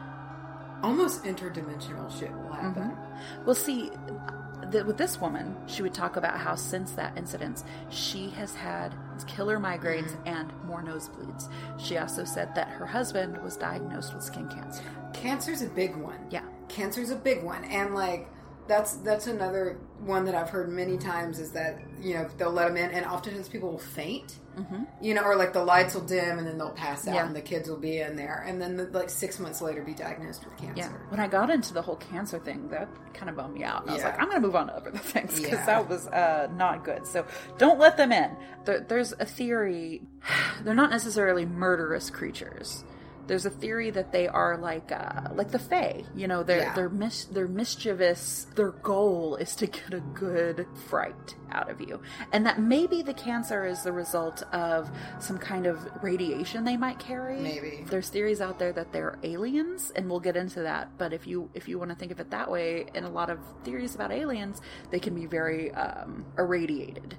almost interdimensional shit will happen. Well, see, with this woman, she would talk about how since that incident, she has had killer migraines and more nosebleeds. She also said that her husband was diagnosed with skin cancer. Cancer's a big one. Yeah. Cancer's a big one. And, like, that's another one that I've heard many times is that, you know, they'll let them in, and oftentimes people will faint. You know, or like the lights will dim and then they'll pass out and the kids will be in there. And then like 6 months later be diagnosed with cancer. Yeah. When I got into the whole cancer thing, that kind of bummed me out. And I was like, I'm going to move on to other things because that was not good. So don't let them in. There's a theory. They're not necessarily murderous creatures. There's a theory that they are like the Fae. You know, they're mischievous. Their goal is to get a good fright out of you, and that maybe the cancer is the result of some kind of radiation they might carry. Maybe there's theories out there that they're aliens, and we'll get into that. But if you want to think of it that way, in a lot of theories about aliens, they can be very irradiated.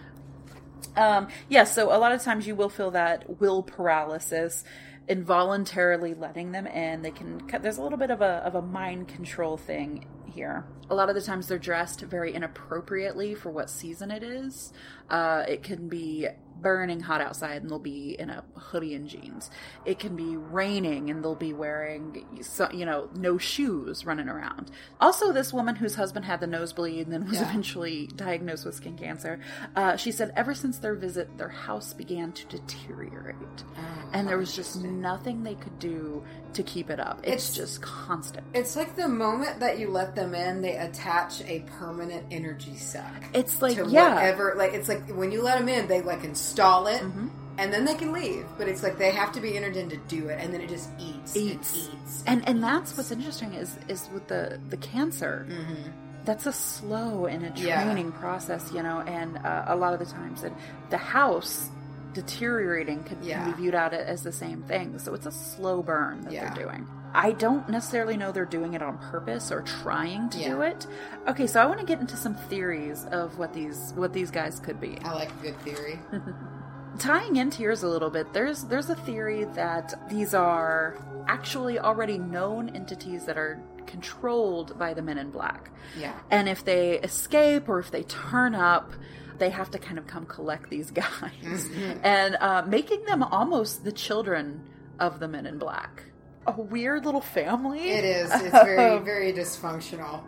So a lot of times you will feel that will paralysis. Involuntarily letting them in, there's a little bit of a mind control thing here. A lot of the times they're dressed very inappropriately for what season it is. It can be burning hot outside and they'll be in a hoodie and jeans. It can be raining and they'll be wearing, no shoes running around. Also, this woman whose husband had the nosebleed and then was eventually diagnosed with skin cancer, she said ever since their visit, their house began to deteriorate. And there was just nothing they could do to keep it up. It's just constant. It's like the moment that you let them in, they attach a permanent energy suck. It's like, to whatever, like, it's like when you let them in, they like install it, and then they can leave. But it's like they have to be entered in to do it, and then it just eats. And that's what's interesting is with the cancer. That's a slow and a training process, and a lot of the times the house deteriorating can be viewed out as the same thing. So it's a slow burn that they're doing. I don't necessarily know they're doing it on purpose or trying to do it. Okay, so I want to get into some theories of what these guys could be. I like a good theory. Tying into yours a little bit, there's a theory that these are actually already known entities that are controlled by the Men in Black. Yeah. And if they escape or if they turn up, they have to kind of come collect these guys. And making them almost the children of the Men in Black. A weird little family. It is. It's very, very dysfunctional.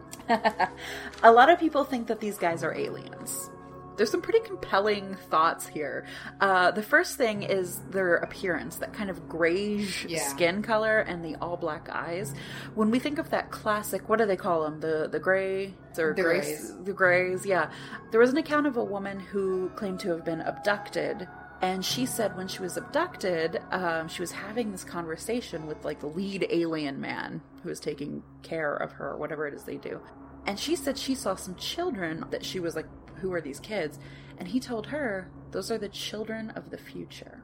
A lot of people think that these guys are aliens. There's some pretty compelling thoughts here. The first thing is their appearance, that kind of grayish skin color and the all black eyes. When we think of that classic, what do they call them? The gray? Or the grays. The grays, yeah. There was an account of a woman who claimed to have been abducted. And she said when she was abducted, she was having this conversation with like the lead alien man who was taking care of her, whatever it is they do. And she said she saw some children that she was like, who are these kids? And he told her, those are the children of the future.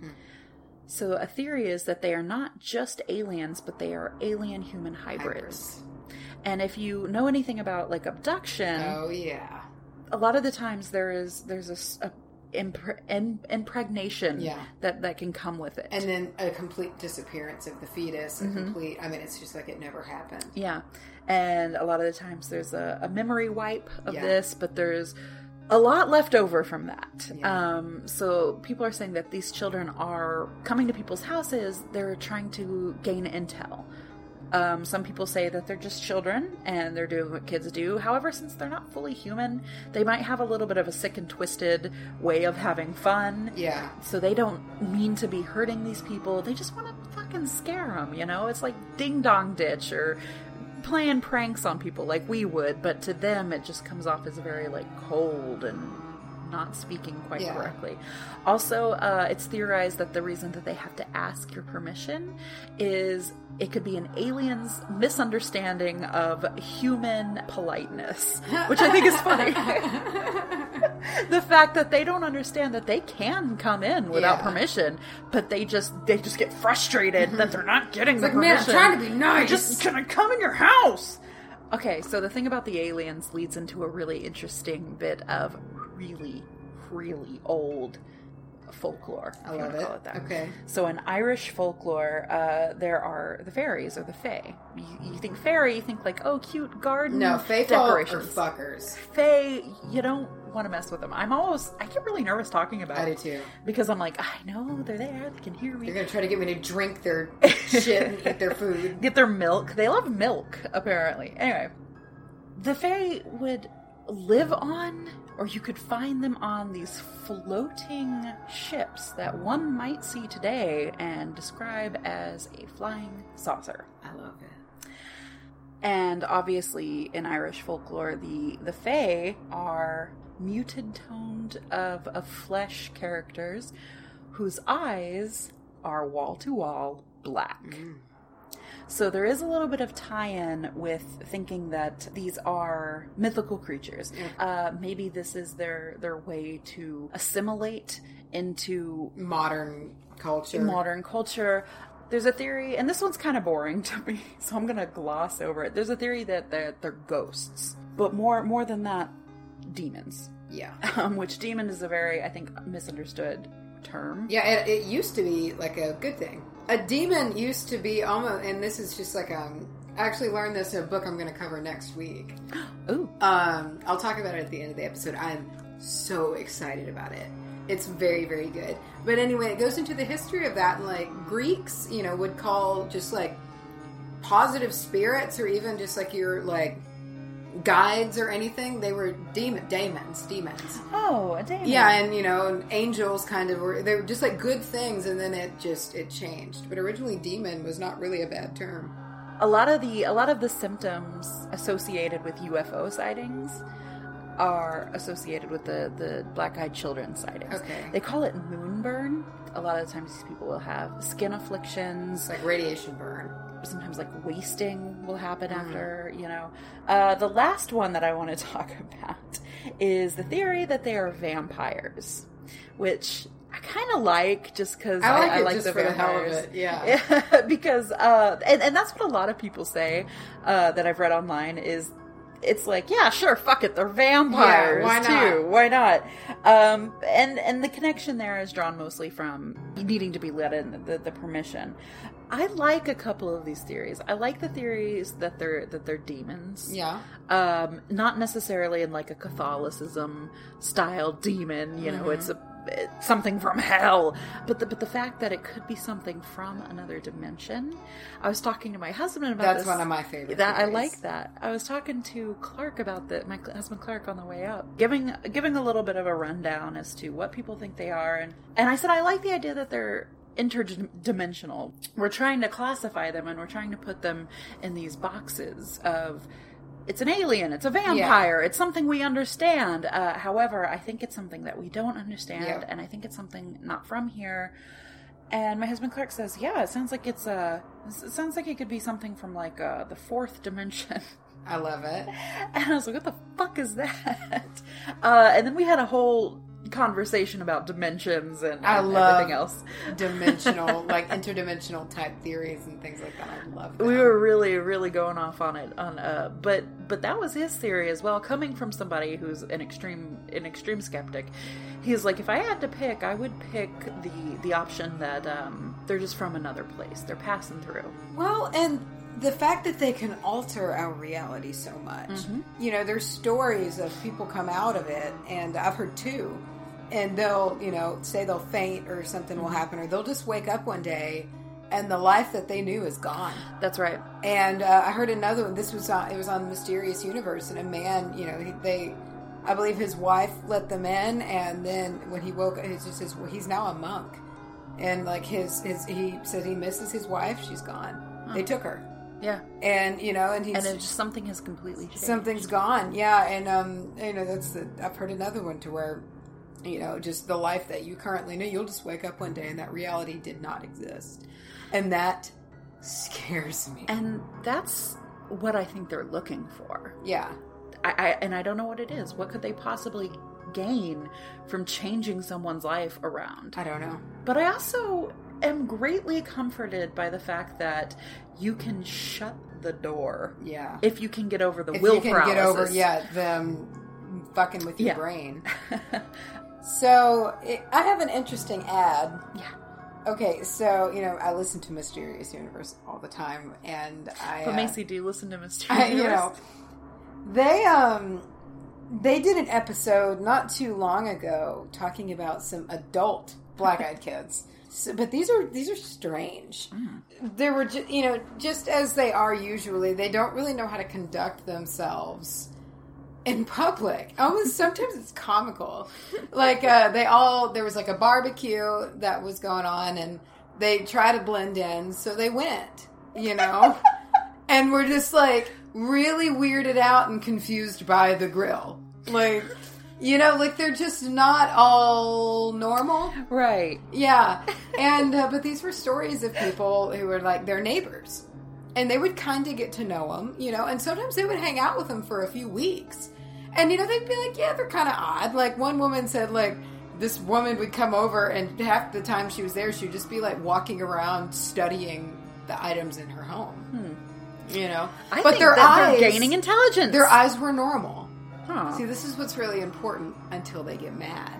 So a theory is that they are not just aliens, but they are alien-human hybrids. And if you know anything about like abduction... Oh, yeah. A lot of the times there's a impregnation Yeah. that can come with it. And then a complete disappearance of the fetus, it's just like it never happened. Yeah. And a lot of the times there's a memory wipe of Yeah. this, but there's a lot left over from that. Yeah. So people are saying that these children are coming to people's houses, they're trying to gain intel. Some people say that they're just children and they're doing what kids do. However, since they're not fully human, they might have a little bit of a sick and twisted way of having fun. Yeah. So they don't mean to be hurting these people. They just want to fucking scare them, you know? It's like Ding Dong Ditch or playing pranks on people like we would, but to them it just comes off as very like cold and not speaking quite correctly. Also, it's theorized that the reason that they have to ask your permission is it could be an alien's misunderstanding of human politeness, which I think is funny. The fact that they don't understand that they can come in without permission, but they just get frustrated that they're not getting the permission. Man, I'm trying to be nice. Can I come in your house? Okay, so the thing about the aliens leads into a really interesting bit of really, really old folklore. I love it. Call it that. Okay. So in Irish folklore, there are the fairies or the fae. You think fairy, you think like, oh, cute garden fae decorations. folk are fuckers. Fae, you don't want to mess with them. I get really nervous talking about I it. do too. Because I'm like, I know, they're there, they can hear me. They're going to try to get me to drink their shit and eat their food. Get their milk. They love milk, apparently. Anyway, the fae would live on, or you could find them on these floating ships that one might see today and describe as a flying saucer. I love it. And obviously, in Irish folklore, the fae are muted-toned of flesh characters whose eyes are wall-to-wall black. So there is a little bit of tie-in with thinking that these are mythical creatures. Maybe this is their way to assimilate into Modern culture. There's a theory, and this one's kind of boring to me, so I'm going to gloss over it. There's a theory that they're ghosts, but more than that, demons. Yeah. Which demon is a very, I think, misunderstood term. Yeah, it used to be like a good thing. A demon used to be almost, and this is just like I actually learned this in a book I'm going to cover next week. Ooh. I'll talk about it at the end of the episode. I'm so excited about it. It's very, very good. But anyway, it goes into the history of that. And like Greeks, would call just like positive spirits or even just like your like guides or anything. They were demons. Oh, a demon. Yeah, and angels kind of were. They were just like good things, and then it changed. But originally, demon was not really a bad term. A lot of the symptoms associated with UFO sightings are associated with the black-eyed children sightings. Okay. They call it moonburn. A lot of the times these people will have skin afflictions. It's like radiation burn. Sometimes like wasting will happen after, The last one that I want to talk about is the theory that they are vampires, which I kind of like just because I like just the for vampires. The hell of it. Yeah. Because, and that's what a lot of people say that I've read online is it's like, yeah, sure, fuck it, they're vampires why not? too. Why not? And the connection there is drawn mostly from needing to be let in the permission. I like a couple of these theories. I like the theories that they're demons. Yeah. Not necessarily in like a Catholicism style demon. It's something from hell. But the fact that it could be something from another dimension. I was talking to my husband about That's this. one of my favorite theories. I theories. like that. I was talking to Clark about that. My husband Clark on the way up, giving a little bit of a rundown as to what people think they are, and I said I like the idea that they're interdimensional. We're trying to classify them and we're trying to put them in these boxes of it's an alien, it's a vampire, it's something we understand. However, I think it's something that we don't understand, and I think it's something not from here. And my husband Clark says, yeah, it sounds like it sounds like it could be something from like the fourth dimension. I love it. And I was like, what the fuck is that? And then we had a whole conversation about dimensions and I love everything else. Dimensional, like interdimensional type theories and things like that. I love them. We were really, really going off on it. But that was his theory as well. Coming from somebody who's an extreme skeptic, he's like, if I had to pick, I would pick the option that they're just from another place. They're passing through. Well, and the fact that they can alter our reality so much. Mm-hmm. You know, there's stories of people come out of it, and I've heard two. And they'll, say they'll faint or something will happen, or they'll just wake up one day and the life that they knew is gone. That's right. And I heard another one. This was it was on Mysterious Universe, and a man, I believe his wife let them in, and then when he woke up, he's now a monk, and like he said he misses his wife. She's gone. Huh. They took her. Yeah. And and he's, and it's just something has completely changed. Something's gone. Yeah, and I've heard another one to where, just the life that you currently know, you'll just wake up one day and that reality did not exist. And that scares me. And that's what I think they're looking for. Yeah. I don't know what it is. What could they possibly gain from changing someone's life around? I don't know. But I also am greatly comforted by the fact that you can shut the door. Yeah. If you can get over the will paralysis. If you can get over, them fucking with your brain. So, I have an interesting ad. Yeah. Okay, so, I listen to Mysterious Universe all the time, and But Macy, do you listen to Mysterious Universe? They did an episode not too long ago talking about some adult black-eyed kids. So, but these are strange. They were, just as they are usually, they don't really know how to conduct themselves in public. Almost sometimes it's comical. Like there was like a barbecue that was going on, and they try to blend in, so they went, and we're just like really weirded out and confused by the grill, like. Like they're just not all normal. Right. Yeah. And, but these were stories of people who were like their neighbors. And they would kind of get to know them, and sometimes they would hang out with them for a few weeks. And, they'd be like, yeah, they're kind of odd. Like one woman said, like, this woman would come over and half the time she was there, she would just be like walking around studying the items in her home. I think they're gaining intelligence. Their eyes were normal. Huh. See, this is what's really important until they get mad.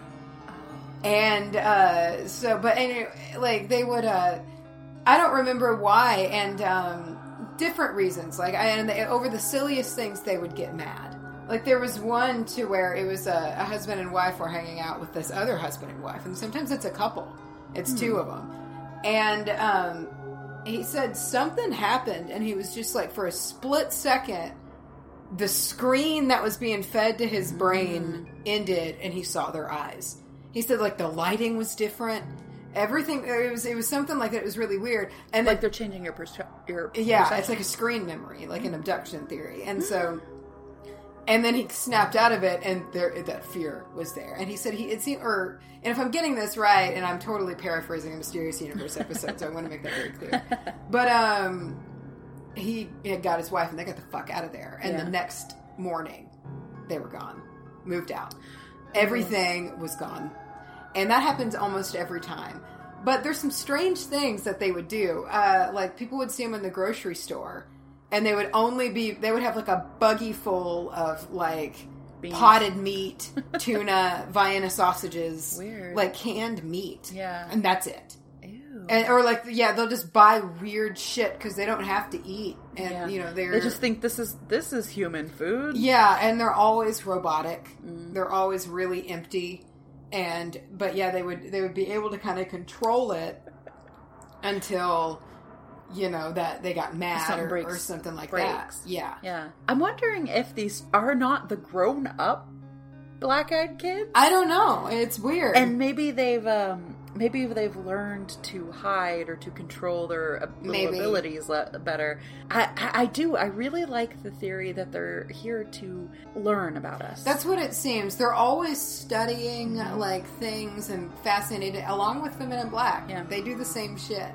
And, but anyway, like, they would, I don't remember why, and, different reasons. Like, over the silliest things, they would get mad. Like, there was one to where it was a husband and wife were hanging out with this other husband and wife, and sometimes it's a couple. It's two of them. And, he said something happened, and he was just like, for a split second, the screen that was being fed to his brain ended, and he saw their eyes. He said, like, the lighting was different. Everything, it was something like that. It was really weird. And like they're changing your perception. Yeah, it's like a screen memory, like an abduction theory. And so, and then he snapped out of it, and that fear was there. And he said and if I'm getting this right, and I'm totally paraphrasing a Mysterious Universe episode, so I want to make that very clear. But, he had got his wife, and they got the fuck out of there. And the next morning, they were gone. Moved out. Everything was gone. And that happens almost every time. But there's some strange things that they would do. Like, people would see them in the grocery store, and they would have like a buggy full of, like, beans, potted meat, tuna, Vienna sausages. Weird. Like, canned meat. Yeah. And that's it. Or like, they'll just buy weird shit because they don't have to eat, and they just think this is human food. Yeah, and they're always robotic. They're always really empty, but they would be able to kind of control it until that they got mad or something like that. Yeah. I'm wondering if these are not the grown up black-eyed kids. I don't know. It's weird, and maybe they've learned to hide or to control their abilities better. I really like the theory that they're here to learn about us. That's what it seems. They're always studying like things and fascinated, along with the Men in Black. Yeah. They do the same shit.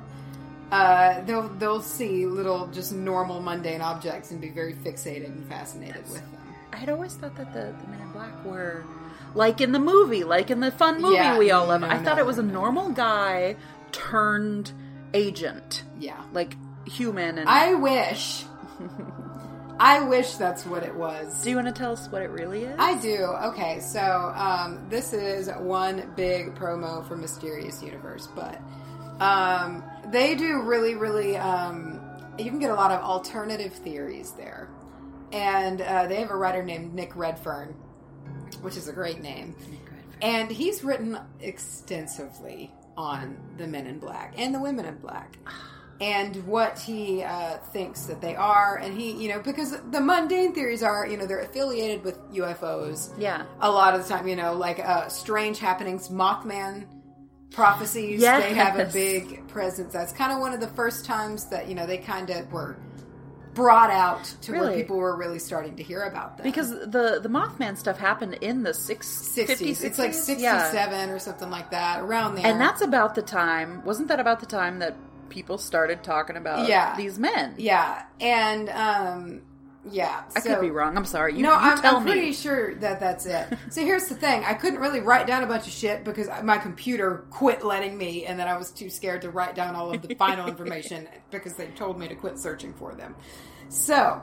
They'll see little just normal mundane objects and be very fixated and fascinated with them. I'd always thought that the Men in Black were like in the movie, like in the fun movie we all love. I thought it was a normal guy turned agent. Yeah. Like human. And I wish that's what it was. Do you want to tell us what it really is? I do. Okay, so this is one big promo for Mysterious Universe, but they do really, really... you can get a lot of alternative theories there. And they have a writer named Nick Redfern, which is a great name. And he's written extensively on the Men in Black and the Women in Black. And what he thinks that they are. And he, because the mundane theories are, they're affiliated with UFOs. Yeah. A lot of the time, like strange happenings, Mothman prophecies. Yes. They have a big presence. That's kind of one of the first times that, they kind of were brought out to where people were really starting to hear about them. Because the Mothman stuff happened in the 60s. It's like 67 or something like that, around there. And that's about the time, wasn't that about the time that people started talking about these men? Yeah. And, yeah. I could be wrong. I'm sorry. I'm pretty sure that that's it. So here's the thing. I couldn't really write down a bunch of shit because my computer quit letting me, and then I was too scared to write down all of the final information because they told me to quit searching for them. So,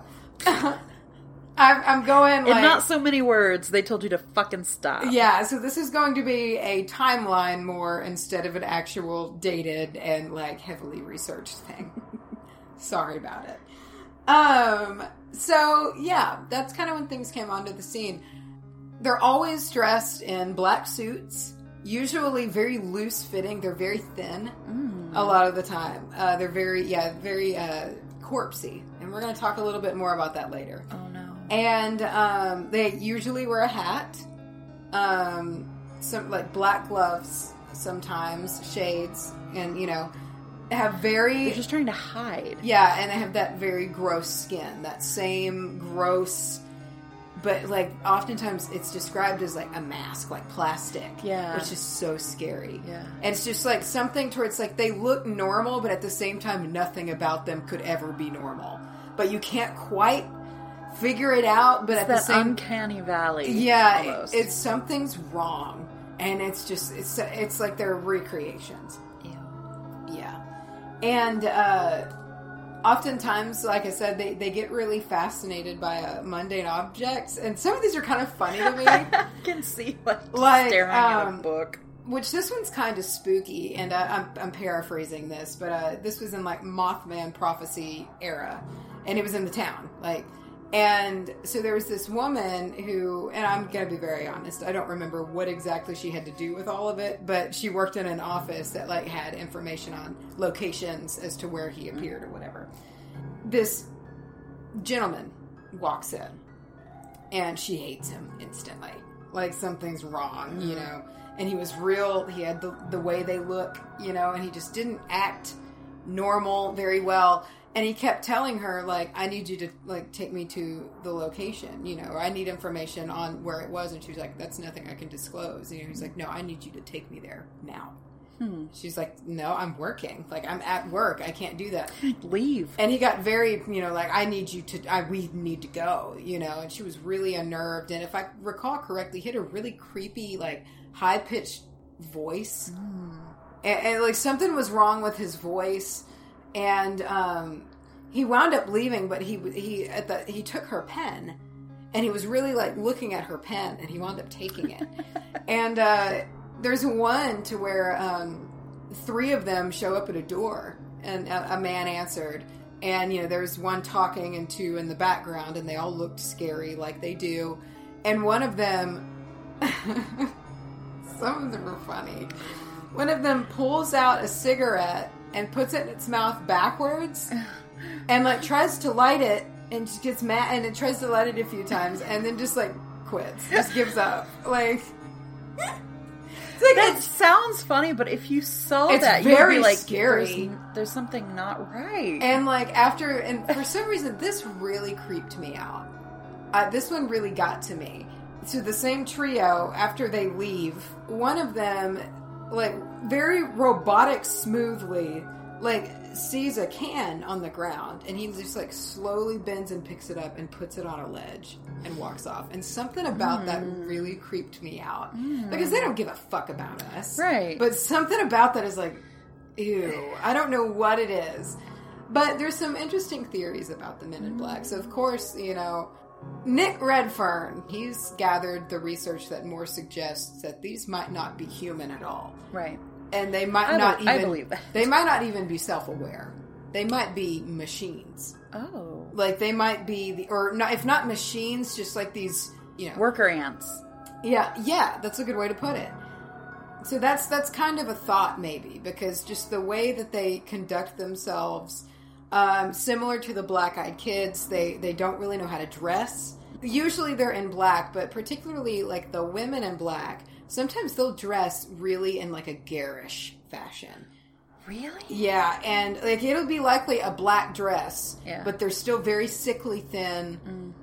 I'm going like... In not so many words, they told you to fucking stop. Yeah, so this is going to be a timeline more instead of an actual dated and, like, heavily researched thing. Sorry about it. So, yeah, that's kind of when things came onto the scene. They're always dressed in black suits, usually very loose-fitting. They're very thin a lot of the time. They're very corpsey. And we're going to talk a little bit more about that later. Oh, no. And they usually wear a hat, some like black gloves sometimes, shades, and, have very... They're just trying to hide. Yeah, and they have that very gross skin. That same gross... But, like, oftentimes it's described as, like, a mask, like plastic. Yeah. Which is so scary. Yeah. And it's just, like, something towards, like, they look normal, but at the same time, nothing about them could ever be normal. But you can't quite figure it out, but it's at the same... uncanny valley. Yeah, it's something's wrong. And it's just, it's like they're recreations. Ew. Yeah. And, oftentimes, like I said, they get really fascinated by mundane objects, and some of these are kind of funny to me. I can see, like staring at a book. Which this one's kind of spooky, and I'm paraphrasing this, but this was in, like, Mothman prophecy era, and it was in the town, like... And so there was this woman who, and I'm going to be very honest, I don't remember what exactly she had to do with all of it, but she worked in an office that, like, had information on locations as to where he appeared or whatever. This gentleman walks in, and she hates him instantly. Like, something's wrong, and he was real, he had the way they look, and he just didn't act normal very well. And he kept telling her, like, I need you to, like, take me to the location, or I need information on where it was. And she was like, that's nothing I can disclose. He's like, no, I need you to take me there now. She's like, no, I'm working. Like, I'm at work. I can't do that. Leave. And he got very, like, I need you to, we need to go, and she was really unnerved. And if I recall correctly, he had a really creepy, like, high-pitched voice. And like, something was wrong with his voice. And he wound up leaving, but he took her pen, and he was really, like, looking at her pen, and he wound up taking it. And there's one to where 3 of them show up at a door, and a man answered, and there's one talking and 2 in the background, and they all looked scary like they do. And one of them, some of them are funny. One of them pulls out a cigarette and puts it in its mouth backwards, and, like, tries to light it, and just gets mad, and it tries to light it a few times, and then just, like, quits. Just gives up. Like, that sounds funny, but if you saw that, you'd be like, scary. There's something not right. And, like, and for some reason, this really creeped me out. This one really got to me. So the same trio, after they leave, one of them, like, very robotic smoothly like, sees a can on the ground, and he just, like, slowly bends and picks it up and puts it on a ledge and walks off. And something about that really creeped me out. Because they don't give a fuck about us. Right. But something about that is like, ew. I don't know what it is. But there's some interesting theories about the Men in Black. So, of course, you know, Nick Redfern, he's gathered the research that more suggests that these might not be human at all. Right. And they might I believe that. They might not even be self-aware. They might be machines. Oh. Like, they might be, if not machines, just like these, you know. Worker ants. Yeah, that's a good way to put it. So that's kind of a thought, maybe, because just the way that they conduct themselves, similar to the Black-Eyed Kids, they don't really know how to dress. Usually they're in black, but particularly, like, the women in black, sometimes they'll dress really in, like, a garish fashion. Really? Yeah, and, like, it'll be likely a black dress, but they're still very sickly thin.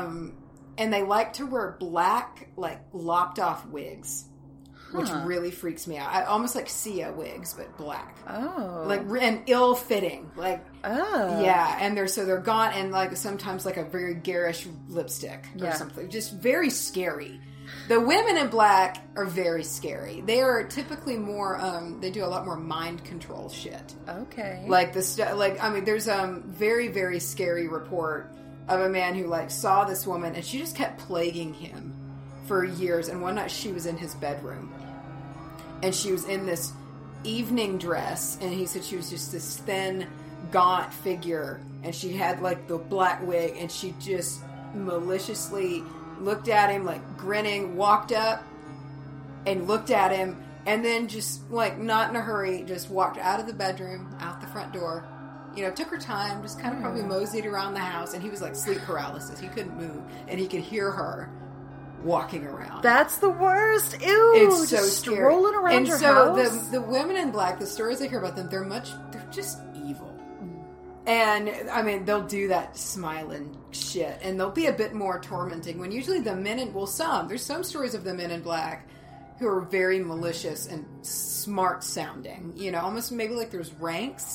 And they like to wear black, like, lopped-off wigs, which really freaks me out. Almost like Sia wigs, but black. Oh. Like, and ill-fitting. Like, oh. Yeah, and they're gone, and, like, sometimes, like, a very garish lipstick or something. Just very scary. The women in black are very scary. They are typically more, they do a lot more mind control shit. Okay. Like, there's a very, very scary report of a man who, like, saw this woman, and she just kept plaguing him for years. And one night she was in his bedroom, and she was in this evening dress, and he said she was just this thin, gaunt figure, and she had, like, the black wig, and she just maliciously looked at him, like, grinning, walked up and looked at him, and then just, like, not in a hurry, just walked out of the bedroom, out the front door. You know, took her time, just kind of probably moseyed around the house, and he was, like, sleep paralysis. He couldn't move, and he could hear her walking around. That's the worst. Ew. It's so just scary. strolling around and your so house. the women in black, the stories I hear about them, they're just evil. And, I mean, they'll do that smiling shit, and they'll be a bit more tormenting when usually the men in, there's some stories of the Men in Black who are very malicious and smart sounding, you know, almost maybe like there's ranks.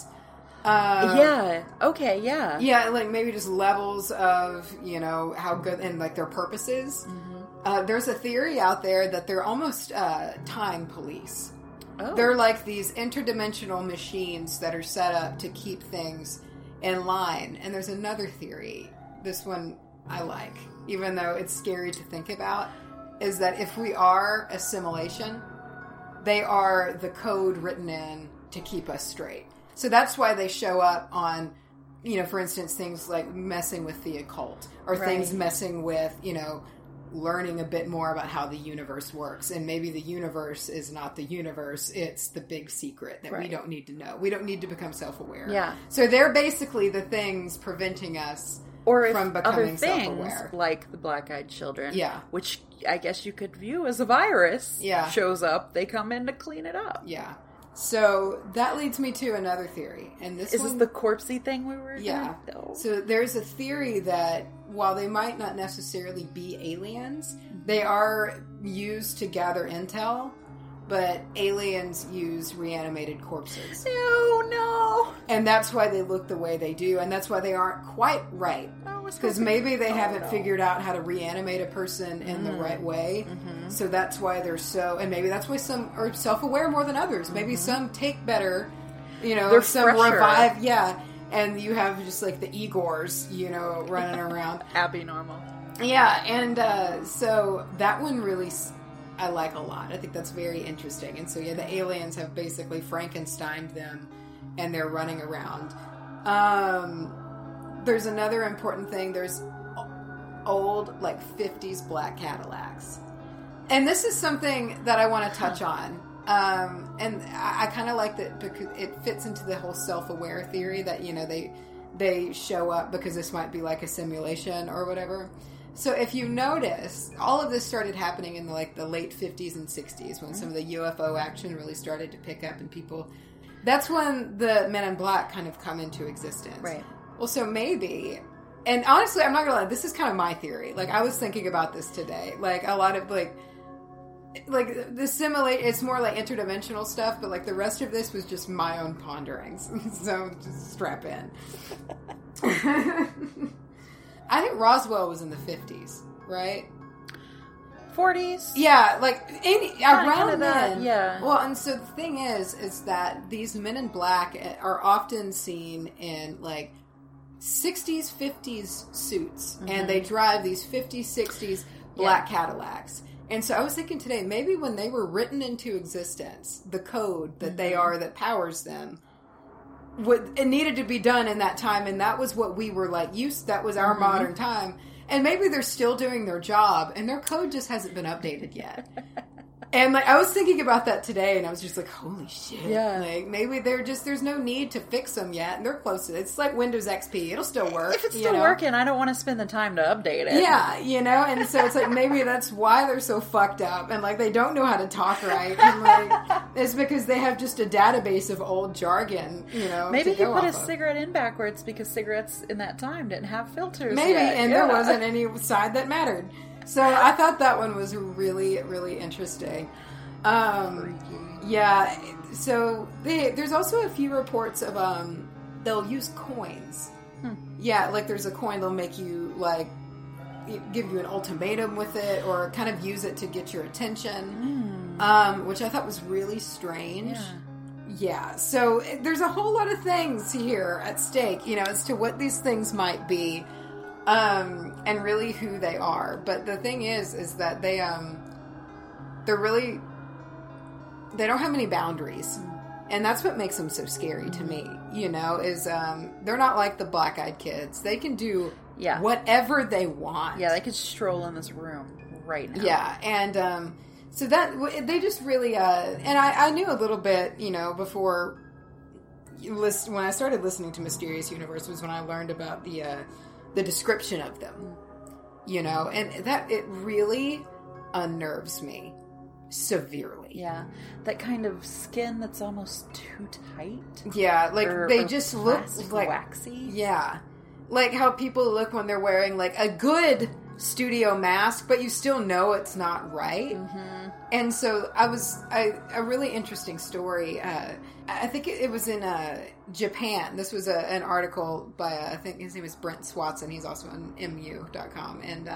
Yeah. Okay, yeah. Yeah, like maybe just levels of, you know, how good, and like their purposes. There's a theory out there that they're almost time police. Oh. They're like these interdimensional machines that are set up to keep things in line. And there's another theory, this one I like, even though it's scary to think about, is that if we are a simulation, they are the code written in to keep us straight. So that's why they show up on, you know, for instance, things like messing with the occult, or things messing with, you know, learning a bit more about how the universe works. And maybe the universe is not the universe, it's the big secret that we don't need to know. We don't need to become self-aware. Yeah. So they're basically the things preventing us from becoming self-aware. Like the Black-Eyed Children. Yeah. Which I guess you could view as a virus. Yeah. Shows up, they come in to clean it up. Yeah. So that leads me to another theory. And this Is this the corpsey thing we were Yeah. doing? No. So there's a theory that while they might not necessarily be aliens, they are used to gather intel, but aliens use reanimated corpses. No. And that's why they look the way they do, and that's why they aren't quite right. Because maybe they haven't figured out how to reanimate a person in the right way. So that's why they're so... And maybe that's why some are self-aware more than others. Maybe some take better, you know, they're some fresher. revive... Yeah. And you have just like the Igors, you know, running around. Abby Normal. Yeah, and so that one really I like a lot. I think that's very interesting. And so, yeah, the aliens have basically Frankensteined them, and they're running around. There's another important thing. There's old, like, 50s black Cadillacs. And this is something that I want to touch on. And I kind of like that because it fits into the whole self-aware theory that, you know, they show up because this might be like a simulation or whatever. So if you notice, all of this started happening in like the late 50s and 60s when some of the UFO action really started to pick up and people... That's when the Men in Black kind of come into existence. Right. Well, so maybe... And honestly, I'm not gonna lie, this is kind of my theory. Like, I was thinking about this today. Like, a lot of, like... like the simulate, it's more like interdimensional stuff, but like the rest of this was just my own ponderings. So just strap in. I think Roswell was in the 50s, right? 40s? Yeah, like around that, then. yeah. Well, and so the thing is that these men in black are often seen in like 60s, 50s suits, and they drive these 50s, 60s black Cadillacs. And so I was thinking today, maybe when they were written into existence, the code that they are that powers them, it needed to be done in that time, and that was what we were like used. That was our modern time, and maybe they're still doing their job, and their code just hasn't been updated yet. And like I was thinking about that today, and I was just like, "Holy shit!" Yeah. Like maybe there's no need to fix them yet, and they're close to it. It's like Windows XP; it'll still work. If it's still working, I don't want to spend the time to update it. Yeah, and so it's like maybe that's why they're so fucked up, and like they don't know how to talk right, and like it's because they have just a database of old jargon, Maybe to he go put off his of. cigarette in backwards because cigarettes in that time didn't have filters. Maybe, yet. and there wasn't any side that mattered. So I thought that one was really, really interesting. Yeah, so there's also a few reports of they'll use coins. Yeah, like there's a coin they'll make you like give you an ultimatum with it, or kind of use it to get your attention, which I thought was really strange. Yeah, so there's a whole lot of things here at stake, as to what these things might be, and really who they are. But the thing is that they're really, they don't have any boundaries. And that's what makes them so scary to me, is they're not like the Black-Eyed Kids. They can do whatever they want. Yeah, they could stroll in this room right now. Yeah, and so that, they just really, and I knew a little bit, before, when I started listening to Mysterious Universe was when I learned about the description of them, and that, it really unnerves me severely. Yeah, that kind of skin that's almost too tight. Yeah, like they just look like waxy. Yeah, like how people look when they're wearing like a good studio mask, but you still know it's not right. And so a really interesting story. I think it was in Japan. This was an article by I think his name is Brent Swatson. He's also on mu.com, and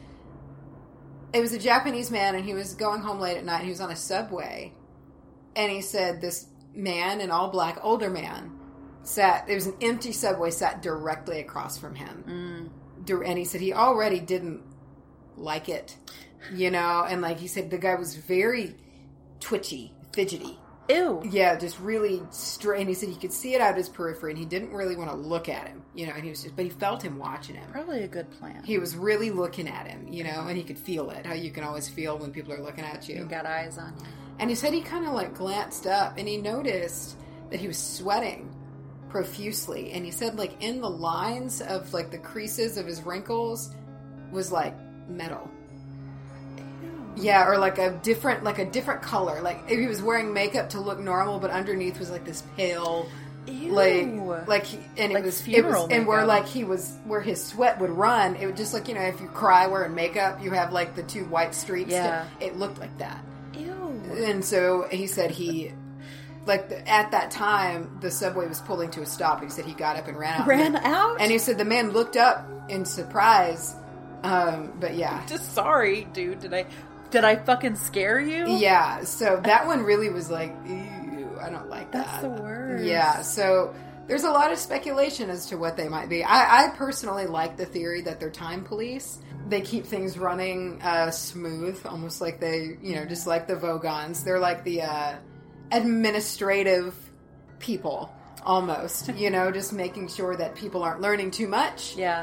it was a Japanese man, and he was going home late at night, and he was on a subway, and he said this man, an all-black older man, it was an empty subway, sat directly across from him. And he said he already didn't like it, and like he said the guy was very twitchy, fidgety. Ew. Yeah, just really straight. And he said he could see it out of his periphery, and he didn't really want to look at him, and he was but he felt him watching him. Probably a good plan. He was really looking at him, and he could feel it. How you can always feel when people are looking at you. You got eyes on you. And he said he kind of like glanced up, and he noticed that he was sweating profusely. And he said like in the lines of like the creases of his wrinkles was like metal. Yeah, or like a different color. Like if he was wearing makeup to look normal, but underneath was like this pale, Ew. it was and where like where his sweat would run. It would just like if you cry wearing makeup, you have like the two white streaks. Yeah, it looked like that. Ew. And so he said at that time the subway was pulling to a stop. He said he got up and ran out. And he said the man looked up in surprise. But yeah, just sorry, dude. Did I fucking scare you? Yeah, so that one really was like, ew, I don't like that. That's the worst. Yeah, so there's a lot of speculation as to what they might be. I personally like the theory that they're time police. They keep things running smooth, almost like they, just like the Vogons. They're like the administrative people, almost, just making sure that people aren't learning too much. Yeah.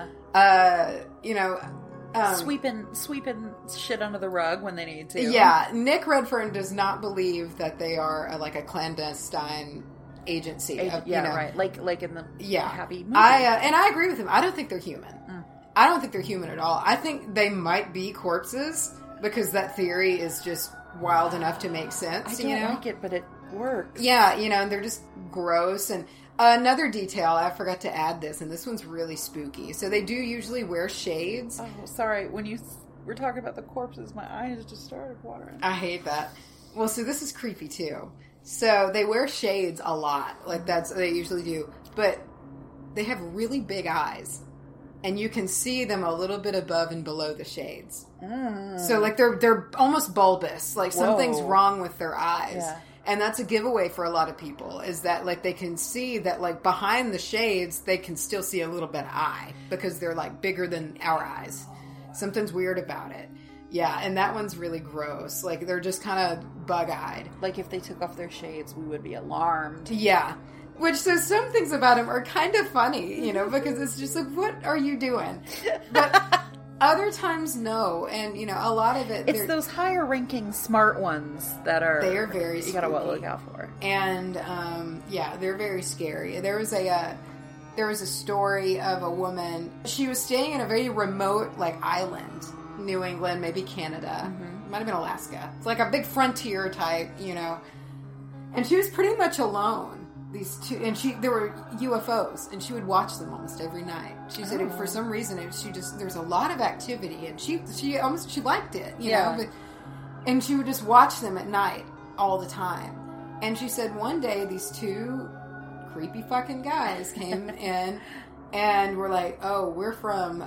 Sweeping shit under the rug when they need to. Yeah, Nick Redfern does not believe that they are like a clandestine agency. Right. Like in the Happy movie. I agree with him. I don't think they're human. I don't think they're human at all. I think they might be corpses because that theory is just wild enough to make sense. I don't like it, but it works. Yeah, and they're just gross. And another detail, I forgot to add this, and this one's really spooky. So they do usually wear shades. Oh, sorry. When you we're talking about the corpses, my eyes just started watering. I hate that. Well, so this is creepy too. So they wear shades a lot. Like they usually do. But they have really big eyes. And you can see them a little bit above and below the shades. So like they're almost bulbous. Like something's wrong with their eyes. Yeah. And that's a giveaway for a lot of people, is that like they can see that like behind the shades they can still see a little bit of eye because they're like bigger than our eyes. Something's weird about it. Yeah, and that one's really gross. Like they're just kind of bug-eyed. Like if they took off their shades, we would be alarmed. Yeah. Which, so some things about them are kind of funny, you know, because it's just like, what are you doing? But other times, no. And, you know, a lot of it... It's those higher-ranking smart ones that are... They are very spooky. You gotta look out for. And, yeah, they're very scary. There was a story of a woman. She was staying in a very remote, like, island. New England, maybe Canada. Mm-hmm. Might have been Alaska. It's like a big frontier type, you know. And she was pretty much alone. These two, and there were UFOs, and she would watch them almost every night. She said for some reason there's a lot of activity, and she liked it, you know. And she would just watch them at night all the time. And she said one day these two creepy fucking guys came in and were like, "Oh, we're from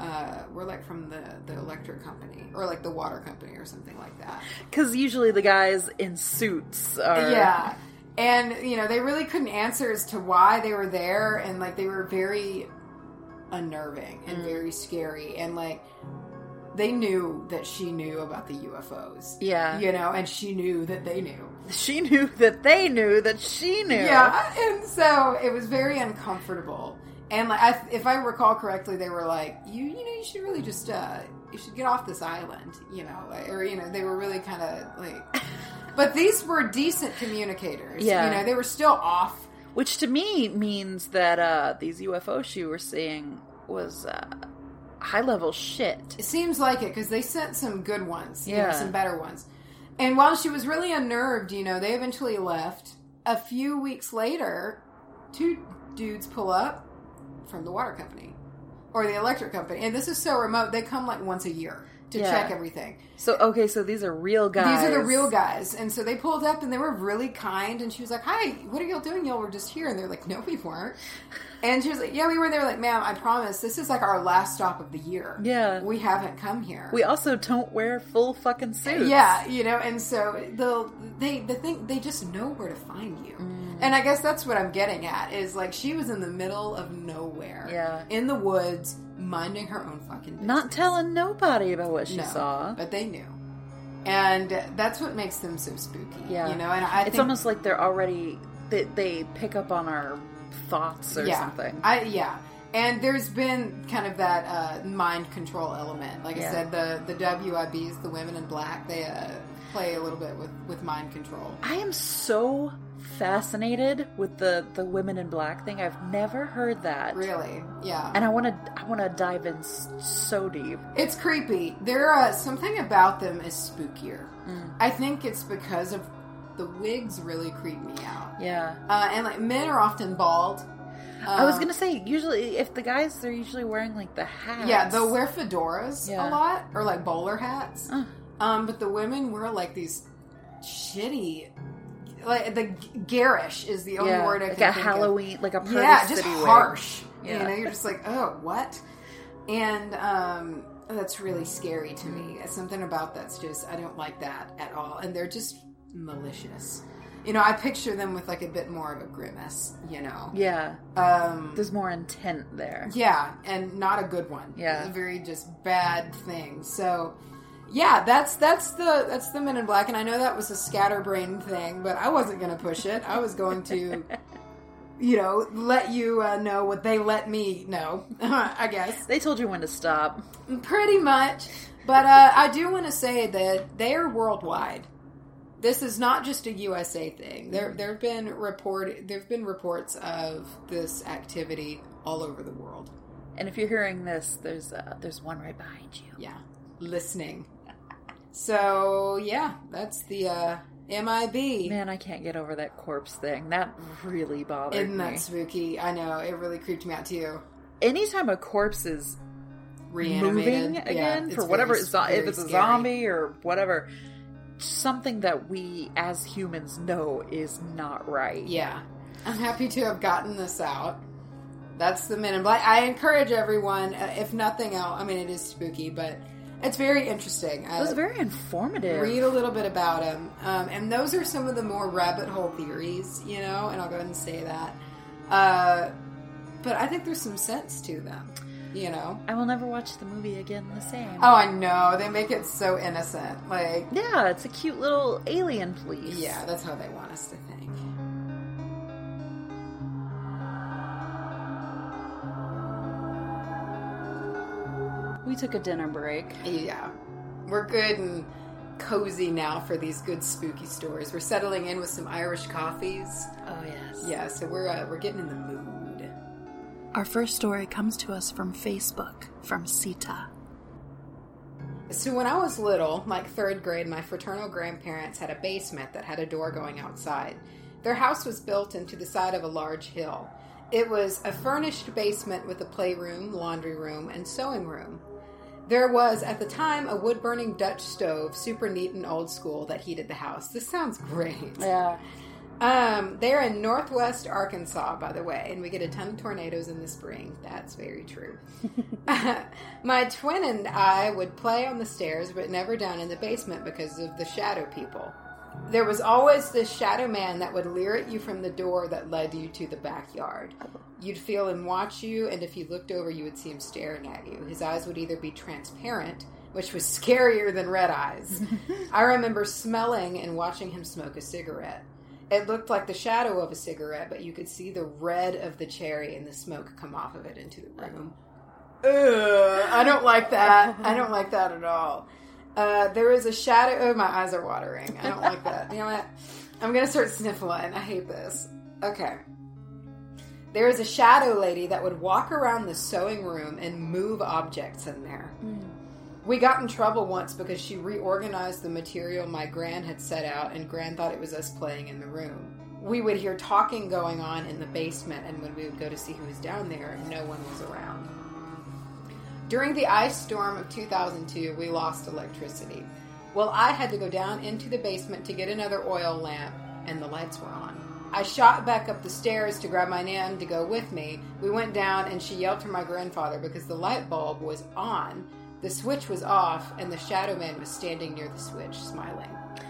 the electric company or like the water company or something like that." Because usually the guys in suits are And, you know, they really couldn't answer as to why they were there, and, like, they were very unnerving and very scary, and, like, they knew that she knew about the UFOs. Yeah. You know, and she knew that they knew. She knew that they knew that she knew. Yeah, and so it was very uncomfortable. And, like, if I recall correctly, they were like, you should really just, you should get off this island, you know, or, you know, they were really kind of, like... But these were decent communicators. Yeah. You know, they were still off. Which to me means that these UFOs she were seeing was high-level shit. It seems like it, because they sent some good ones. You know, some better ones. And while she was really unnerved, you know, they eventually left. A few weeks later, two dudes pull up from the water company. Or the electric company. And this is so remote, they come like once a year to check everything. So these are real guys. These are the real guys. And so they pulled up and they were really kind. And she was like, "Hi, what are y'all doing? Y'all were just here." And they're like, "No, we weren't." And she was like, "Yeah, we were." They were like, "Ma'am, I promise, this is like our last stop of the year. Yeah. We haven't come here. We also don't wear full fucking suits." Yeah, you know, and so they just know where to find you. And I guess that's what I'm getting at, is like she was in the middle of nowhere. Yeah. In the woods, minding her own fucking business. Not telling nobody about what she saw. But they knew. And that's what makes them so spooky. Yeah. You know, and I think... It's almost like they're already... They pick up on our thoughts or something. And there's been kind of that mind control element. Like I said, the WIBs, the Women in Black, they play a little bit with mind control. I am so fascinated with the Women in Black thing. I've never heard that. Really? Yeah. And I want to dive in so deep. It's creepy. There something about them is spookier. I think it's because of the wigs really creep me out. Yeah. And like men are often bald. I was gonna say, usually if the guys, they're usually wearing like the hats. Yeah, they'll wear fedoras a lot, or like bowler hats. But the women wear like these shitty, like the garish is the only word I can think of. Like a Halloween, like a Party just City harsh. Wig. You know, you're just like, oh, what? And that's really scary to me. It's something about that's just, I don't like that at all. And they're just malicious. You know, I picture them with like a bit more of a grimace, you know. Yeah. There's more intent there. Yeah, and not a good one. Yeah. It's a very just bad thing. So, yeah, that's the Men in Black, and I know that was a scatterbrain thing, but I wasn't going to push it. I was going to, you know, let you know what they let me know, I guess. They told you when to stop. Pretty much. But I do want to say that they are worldwide. This is not just a USA thing. There've been reports of this activity all over the world. And if you're hearing this, there's one right behind you. Yeah, listening. So yeah, that's the MIB. Man, I can't get over that corpse thing. That really bothered me. Isn't that spooky? I know, it really creeped me out too. Anytime a corpse is reanimated. moving again for whatever, if it's a zombie or whatever. Something that we as humans know is not right. Yeah. I'm happy to have gotten this out. That's the Men in Black. I encourage everyone, if nothing else, I mean, it is spooky, but it's very interesting. It was very informative. Read a little bit about him. And those are some of the more rabbit hole theories, and I'll go ahead and say that. But I think there's some sense to them, I will never watch the movie again the same. Oh, I know. They make it so innocent. Yeah, it's a cute little alien police. Yeah, that's how they want us to think. We took a dinner break. Yeah. We're good and cozy now for these good spooky stories. We're settling in with some Irish coffees. Oh, yes. Yeah, so we're getting in the mood. Our first story comes to us from Facebook, from Sita. So when I was little, like 3rd grade, my fraternal grandparents had a basement that had a door going outside. Their house was built into the side of a large hill. It was a furnished basement with a playroom, laundry room, and sewing room. There was, at the time, a wood-burning Dutch stove, super neat and old school, that heated the house. This sounds great. Yeah. They're in northwest Arkansas, by the way, and we get a ton of tornadoes in the spring. That's very true. My twin and I would play on the stairs, but never down in the basement because of the shadow people. There was always this shadow man that would leer at you from the door that led you to the backyard. You'd feel him watch you, and if you looked over, you would see him staring at you. His eyes would either be transparent, which was scarier than red eyes. I remember smelling and watching him smoke a cigarette. It looked like the shadow of a cigarette, but you could see the red of the cherry and the smoke come off of it into the room. Ugh, I don't like that. I don't like that at all. There is a shadow... Oh, my eyes are watering. I don't like that. You know what? I'm going to start sniffling. I hate this. Okay. There is a shadow lady that would walk around the sewing room and move objects in there. We got in trouble once because she reorganized the material my gran had set out, and gran thought it was us playing in the room. We would hear talking going on in the basement, and when we would go to see who was down there, no one was around. During the ice storm of 2002, we lost electricity. Well, I had to go down into the basement to get another oil lamp, and the lights were on. I shot back up the stairs to grab my nan to go with me. We went down, and she yelled for my grandfather because the light bulb was on, the switch was off, and the shadow man was standing near the switch, smiling.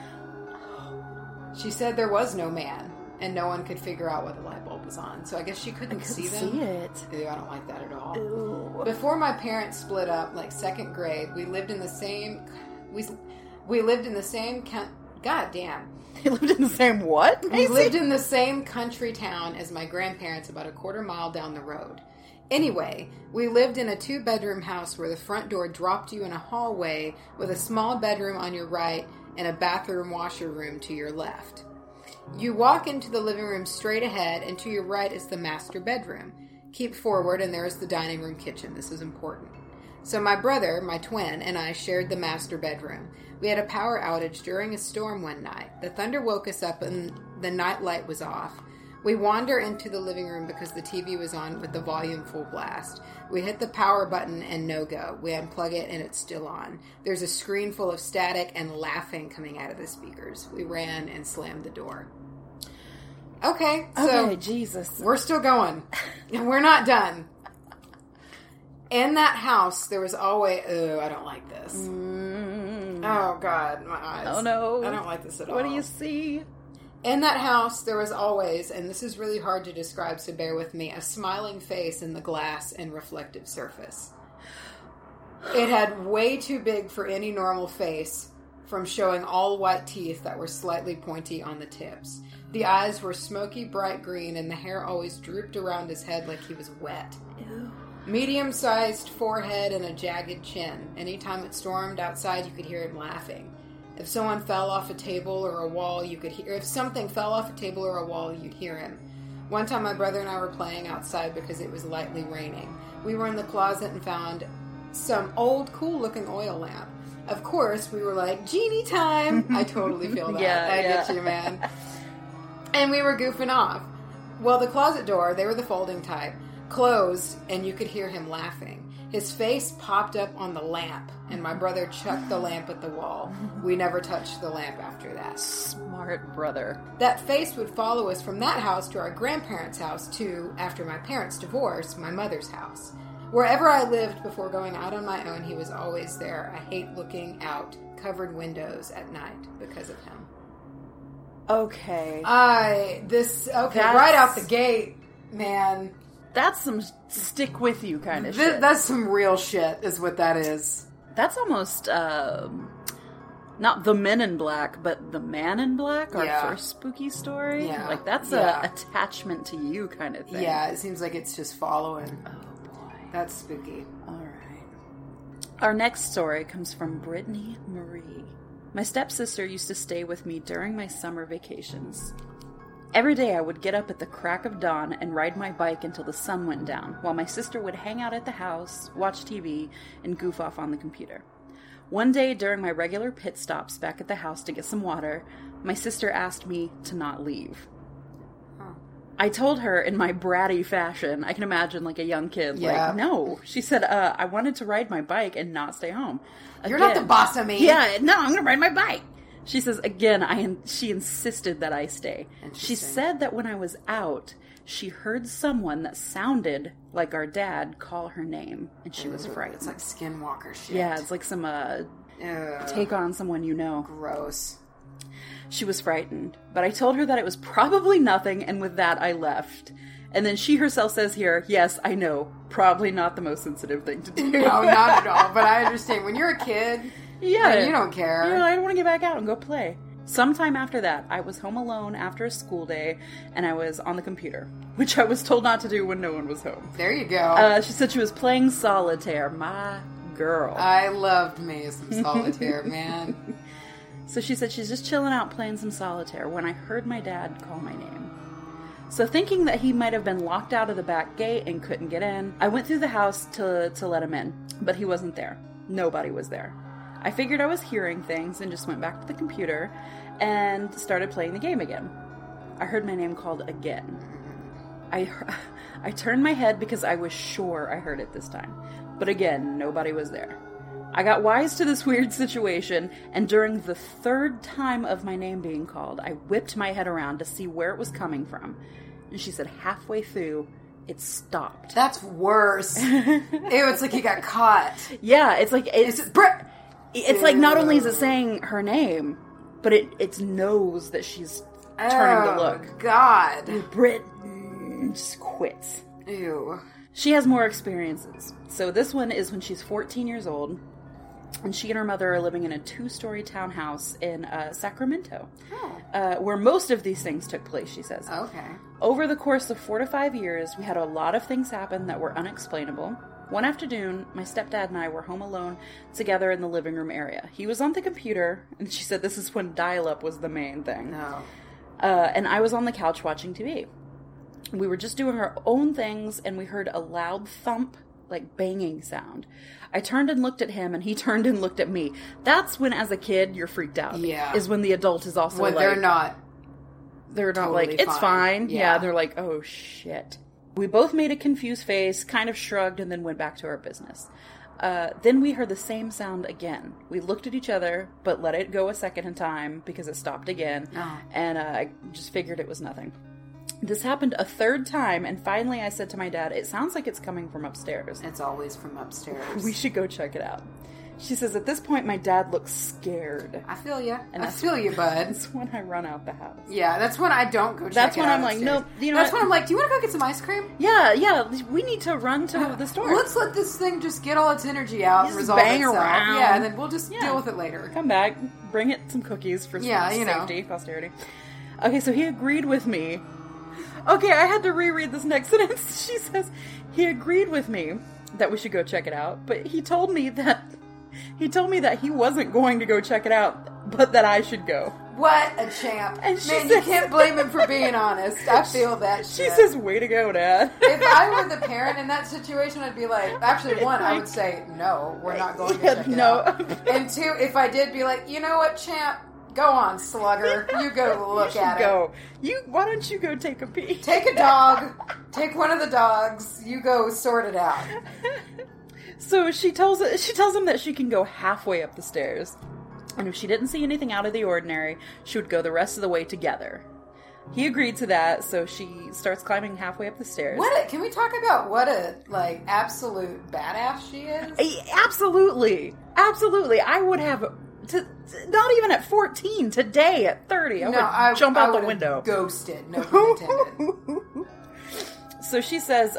She said there was no man, and no one could figure out why the light bulb was on. So I guess she couldn't see them. See it. Ew, I don't like that at all. Ew. Before my parents split up, like 2nd grade, we lived in the same... We lived in the same... God damn. They lived in the same what? We lived in the same country town as my grandparents, about a 1/4 mile down the road. Anyway, we lived in a 2-bedroom house where the front door dropped you in a hallway with a small bedroom on your right and a bathroom washer room to your left. You walk into the living room straight ahead, and to your right is the master bedroom. Keep forward, and there is the dining room kitchen. This is important. So my brother, my twin, and I shared the master bedroom. We had a power outage during a storm one night. The thunder woke us up, and the night light was off. We wander into the living room because the TV was on with the volume full blast. We hit the power button and no go. We unplug it and it's still on. There's a screen full of static and laughing coming out of the speakers. We ran and slammed the door. Okay, so Jesus. We're still going. We're not done. In that house, there was always... Oh, I don't like this. Oh, God, my eyes. Oh, no. I don't like this at all. What do you see? In that house, there was always, and this is really hard to describe, so bear with me, a smiling face in the glass and reflective surface. It had way too big for any normal face, from showing all white teeth that were slightly pointy on the tips. The eyes were smoky bright green, and the hair always drooped around his head like he was wet. Ew. Medium-sized forehead and a jagged chin. Anytime it stormed outside, you could hear him laughing. If someone fell off a table or a wall, you could hear... If something fell off a table or a wall, you'd hear him. One time, my brother and I were playing outside because it was lightly raining. We were in the closet and found some old, cool-looking oil lamp. Of course, we were like, genie time! I totally feel that. I get you, man. And we were goofing off. Well, the closet door, they were the folding type, closed, and you could hear him laughing. His face popped up on the lamp, and my brother chucked the lamp at the wall. We never touched the lamp after that. Smart brother. That face would follow us from that house to our grandparents' house to, after my parents' divorce, my mother's house. Wherever I lived before going out on my own, he was always there. I hate looking out covered windows at night because of him. Okay. Right out the gate, man. That's some stick with you kind of shit. That's some real shit, is what that is. That's almost, not the Men in Black, but the Man in Black, our first spooky story. Yeah. Like, that's a attachment to you kind of thing. Yeah, it seems like it's just following. Oh, boy. That's spooky. All right. Our next story comes from Brittany Marie. My stepsister used to stay with me during my summer vacations. Every day I would get up at the crack of dawn and ride my bike until the sun went down, while my sister would hang out at the house, watch TV, and goof off on the computer. One day during my regular pit stops back at the house to get some water, my sister asked me to not leave. I told her in my bratty fashion, I can imagine like a young kid, like, no. She said, I wanted to ride my bike and not stay home. You're not the boss of me. Yeah, no, I'm going to ride my bike. She says, again, she insisted that I stay. She said that when I was out, she heard someone that sounded like our dad call her name, and she was frightened. It's like skinwalker shit. Yeah, it's like some, take on someone you know. Gross. She was frightened, but I told her that it was probably nothing, and with that, I left. And then she herself says here, yes, I know, probably not the most sensitive thing to do. No, not at all, but I understand. When you're a kid, yeah, you don't care. You know, I don't want to get back out and go play. Sometime after that, I was home alone after a school day, and I was on the computer, which I was told not to do when no one was home. There you go. She said she was playing solitaire. My girl. I loved me some solitaire, man. So she said she's just chilling out playing some solitaire when I heard my dad call my name. So thinking that he might have been locked out of the back gate and couldn't get in, I went through the house to let him in, but he wasn't there. Nobody was there. I figured I was hearing things and just went back to the computer and started playing the game again. I heard my name called again. I turned my head because I was sure I heard it this time. But again, nobody was there. I got wise to this weird situation, and during the third time of my name being called, I whipped my head around to see where it was coming from. And she said halfway through, it stopped. That's worse. Ew, it's like you got caught. Yeah, it's like... It's like not only is it saying her name, but it knows that she's turning to look. Oh, God. Brit just quits. Ew. She has more experiences. So this one is when she's 14 years old, and she and her mother are living in a 2-story townhouse in Sacramento, where most of these things took place, she says. Okay. Over the course of 4 to 5 years, we had a lot of things happen that were unexplainable. One afternoon, my stepdad and I were home alone together in the living room area. He was on the computer, and she said this is when dial-up was the main thing. No. And I was on the couch watching TV. We were just doing our own things, and we heard a loud thump, like banging sound. I turned and looked at him, and he turned and looked at me. That's when, as a kid, you're freaked out. Yeah. Is when the adult is also when like... they're not totally like, it's fine. Yeah, they're like, oh, shit. We both made a confused face, kind of shrugged, and then went back to our business. Then we heard the same sound again. We looked at each other, but let it go a second time because it stopped again. Oh. And I just figured it was nothing. This happened a third time, and finally I said to my dad, it sounds like it's coming from upstairs. It's always from upstairs. We should go check it out. She says, at this point, my dad looks scared. I feel you. And I feel you, bud. That's when I run out the house. Yeah, that's when I don't go check That's it when out I'm like, upstairs. nope. You know that's what? when I'm like, do you want to go get some ice cream? Yeah, we need to run to the store. Let's let this thing just get all its energy out and Just resolve bang itself. around. Yeah, and then we'll just deal with it later. Come back, bring it some cookies for safety, posterity. Okay, so he agreed with me. Okay, I had to reread this next sentence. She says, he agreed with me that we should go check it out, but he told me that he wasn't going to go check it out, but that I should go. What a champ. And Man, you can't blame him for being honest. I feel that shit. She says, way to go, Dad. If I were the parent in that situation, I'd be like, actually, one, I would say, no, we're not going to check it out. And two, if I did, be like, you know what, champ? Go on, slugger. You go look at it. Why don't you go take a pee? Take a dog. Take one of the dogs. You go sort it out. So she tells him that she can go halfway up the stairs. And if she didn't see anything out of the ordinary, she would go the rest of the way together. He agreed to that, so she starts climbing halfway up the stairs. Can we talk about what a, absolute badass she is? Absolutely. Absolutely. I would have, not even at 14, today at 30, I would jump out the window. Ghosted, no pun intended. So she says,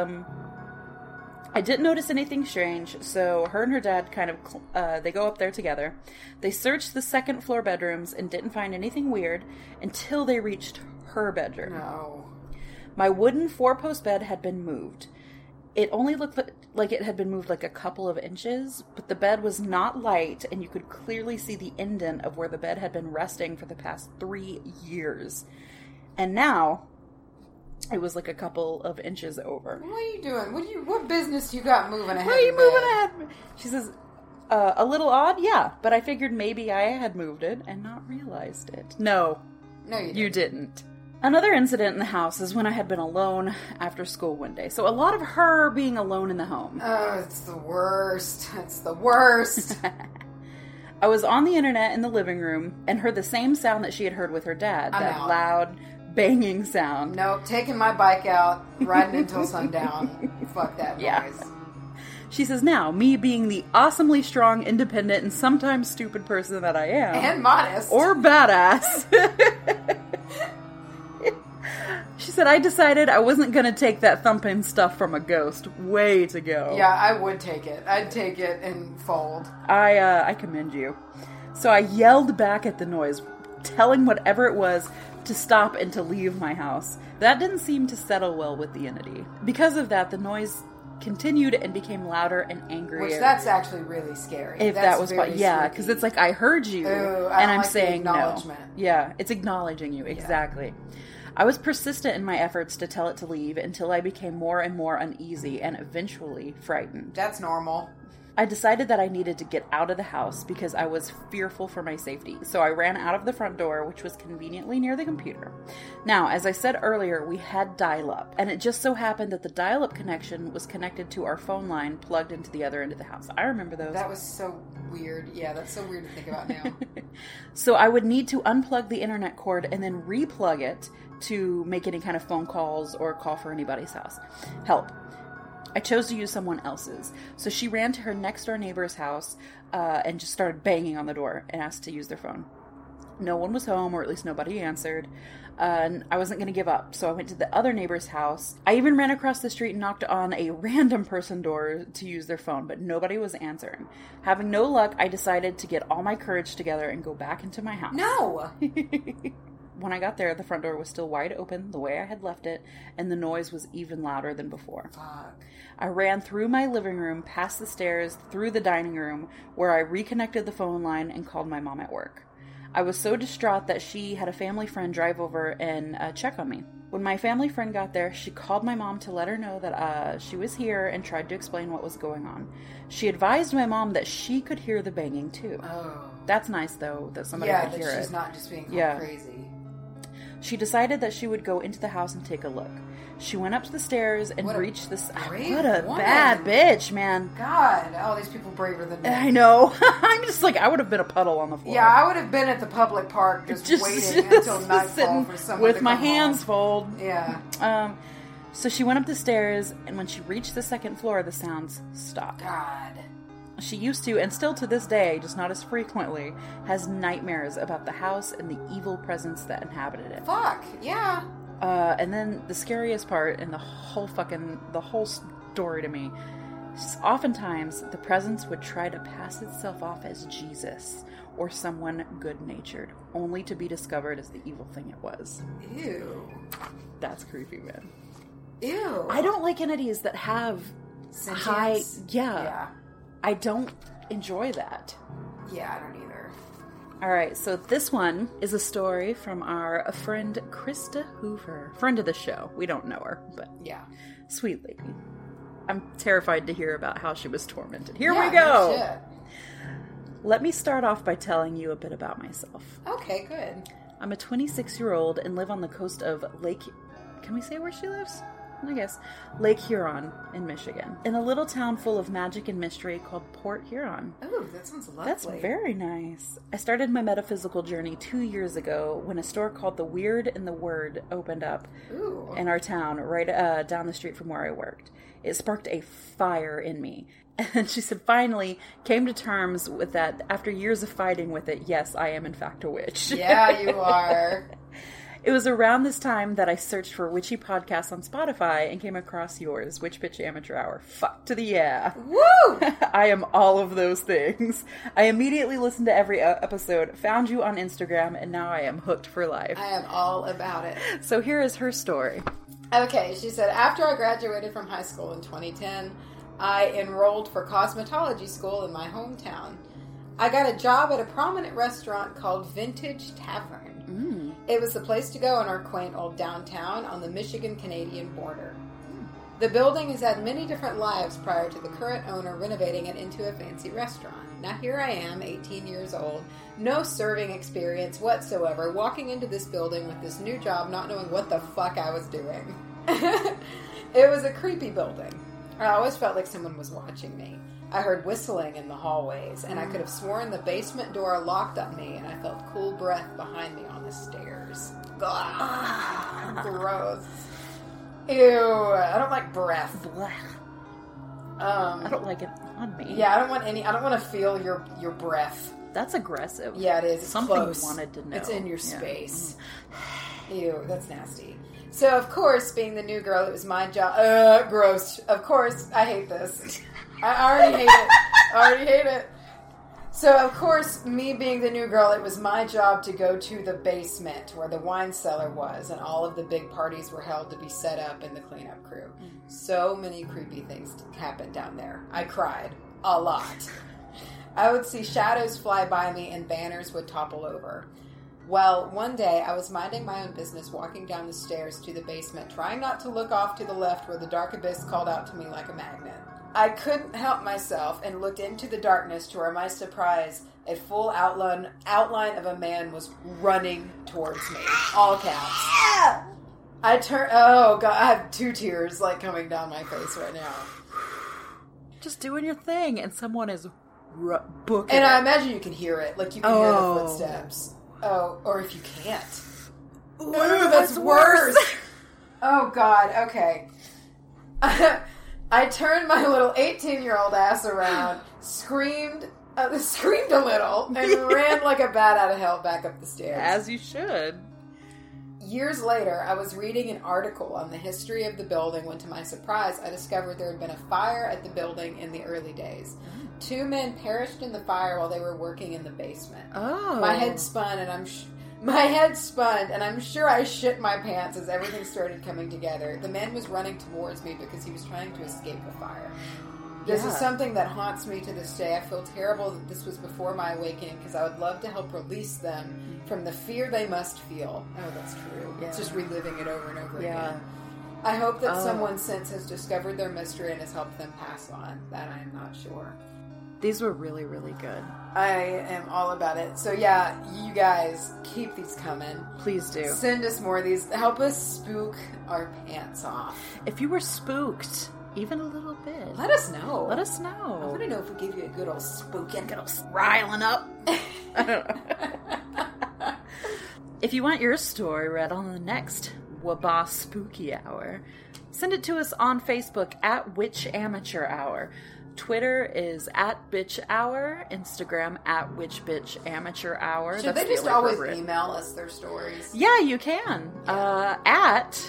I didn't notice anything strange, so her and her dad they go up there together. They searched the second floor bedrooms and didn't find anything weird until they reached her bedroom. No. My wooden 4-post bed had been moved. It only looked like it had been moved like a couple of inches, but the bed was not light, and you could clearly see the indent of where the bed had been resting for the past 3 years. And now it was like a couple of inches over. What are you doing? What business you got moving ahead? What are you moving ahead? She says, a little odd, yeah, but I figured maybe I had moved it and not realized it. No, you didn't. Another incident in the house is when I had been alone after school one day. So a lot of her being alone in the home. Oh, it's the worst. It's the worst. I was on the internet in the living room and heard the same sound that she had heard with her dad. That loud banging sound. Nope, taking my bike out, riding until sundown. Fuck that noise. Yeah. She says, now, me being the awesomely strong, independent, and sometimes stupid person that I am. And modest. Or badass. She said, I decided I wasn't going to take that thumping stuff from a ghost. Way to go. Yeah, I would take it. I'd take it and fold. I commend you. So I yelled back at the noise, telling whatever it was to stop and to leave my house. That didn't seem to settle well with the entity. Because of that, the noise continued and became louder and angrier. Which that's actually really scary. If that's that was fun. Yeah, because it's like, I heard you, and I'm saying no. Yeah, it's acknowledging you, exactly. Yeah. I was persistent in my efforts to tell it to leave until I became more and more uneasy and eventually frightened. That's normal. I decided that I needed to get out of the house because I was fearful for my safety. So I ran out of the front door, which was conveniently near the computer. Now, as I said earlier, we had dial-up, and it just so happened that the dial-up connection was connected to our phone line plugged into the other end of the house. I remember those. That was so weird. Yeah, that's so weird to think about now. So I would need to unplug the internet cord and then replug it to make any kind of phone calls or call for anybody's house. Help. I chose to use someone else's. So she ran to her next door neighbor's house and just started banging on the door and asked to use their phone. No one was home, or at least nobody answered. And I wasn't going to give up, so I went to the other neighbor's house. I even ran across the street and knocked on a random person's door to use their phone, but nobody was answering. Having no luck, I decided to get all my courage together and go back into my house. No! When I got there, the front door was still wide open the way I had left it, and the noise was even louder than before. Fuck. I ran through my living room, past the stairs, through the dining room, where I reconnected the phone line and called my mom at work. I was so distraught that she had a family friend drive over and check on me. When my family friend got there, she called my mom to let her know that she was here and tried to explain what was going on. She advised my mom that she could hear the banging too. Oh. That's nice, though, that somebody could hear it. Yeah, that she's not just being crazy. She decided that she would go into the house and take a look. She went up the stairs and reached this... What a bad bitch, man. God, all these people braver than me. I know. I'm just like, I would have been a puddle on the floor. Yeah, I would have been at the public park just waiting until nightfall for someone with to my come hands home. fold. Yeah. So she went up the stairs, and when she reached the second floor, the sounds stopped. God. She used to, and still to this day, just not as frequently, has nightmares about the house and the evil presence that inhabited it. Fuck, yeah. And then the scariest part in the whole story to me is oftentimes the presence would try to pass itself off as Jesus or someone good-natured, only to be discovered as the evil thing it was. Ew. That's creepy, man. Ew. I don't like entities that have Sentience? high... Yeah. I don't enjoy that. Yeah, I don't either. Alright, so this one is a story from our friend Krista Hoover. Friend of the show. We don't know her, but yeah, sweet lady. I'm terrified to hear about how she was tormented. Here we go! No shit. Let me start off by telling you a bit about myself. Okay, good. I'm a 26-year-old and live on the coast of Lake... Can we say where she lives? I guess, Lake Huron in Michigan, in a little town full of magic and mystery called Port Huron. Oh, that sounds lovely. That's very nice. I started my metaphysical journey 2 years ago when a store called The Weird and the Word opened up in our town, right down the street from where I worked. It sparked a fire in me. And she said, finally came to terms with that after years of fighting with it. Yes, I am in fact a witch. Yeah, you are. It was around this time that I searched for witchy podcasts on Spotify and came across yours, Witch Bitch Amateur Hour. Fuck to the yeah. Woo! I am all of those things. I immediately listened to every episode, found you on Instagram, and now I am hooked for life. I am all about it. So here is her story. Okay, she said, after I graduated from high school in 2010, I enrolled for cosmetology school in my hometown. I got a job at a prominent restaurant called Vintage Tavern. It was the place to go in our quaint old downtown on the Michigan-Canadian border. The building has had many different lives prior to the current owner renovating it into a fancy restaurant. Now here I am, 18 years old, no serving experience whatsoever, walking into this building with this new job, not knowing what the fuck I was doing. It was a creepy building. I always felt like someone was watching me. I heard whistling in the hallways, and I could have sworn the basement door locked on me, and I felt cool breath behind me on the stairs. Ugh, gross. Ew, I don't like breath. I don't like it on me. Yeah, I don't want to feel your breath. That's aggressive. Yeah, it is. It's something close. You wanted to know. It's in your space. Ew, that's nasty. So, of course, being the new girl, it was my job. Gross. Of course, I hate this. I already hate it. So, of course, me being the new girl, it was my job to go to the basement where the wine cellar was, and all of the big parties were held to be set up in the cleanup crew. So many creepy things happened down there. I cried. A lot. I would see shadows fly by me, and banners would topple over. Well, one day, I was minding my own business, walking down the stairs to the basement, trying not to look off to the left where the dark abyss called out to me like a magnet. I couldn't help myself and looked into the darkness to where, my surprise, a full outline of a man was running towards me. All caps. I turned... Oh, God, I have 2 tears, coming down my face right now. Just doing your thing, and someone is booking And it. I imagine you can hear it. You can hear the footsteps. Oh, or if you can't. Ooh, that's worse. Oh, God, okay. I turned my little 18-year-old ass around, screamed a little, and ran like a bat out of hell back up the stairs. As you should. Years later, I was reading an article on the history of the building when, to my surprise, I discovered there had been a fire at the building in the early days. 2 men perished in the fire while they were working in the basement. Oh. My head spun, and I'm sure I shit my pants as everything started coming together. The man was running towards me because he was trying to escape the fire. This is something that haunts me to this day. I feel terrible that this was before my awakening because I would love to help release them from the fear they must feel. Oh, that's true. Yeah. It's just reliving it over and over again. I hope that someone since has discovered their mystery and has helped them pass on. That I am not sure. These were really, really good. I am all about it. So yeah, you guys, keep these coming. Please do. Send us more of these. Help us spook our pants off. If you were spooked, even a little bit, let us know. Let us know. I want to know if we give you a good old spooking. Good old riling up. I don't know. If you want your story read on the next Wabah Spooky Hour, send it to us on Facebook at Witch Amateur Hour. Twitter is at Bitch Hour. Instagram at Witch Bitch Amateur Hour. Should they just always email us their stories? Yeah, you can. At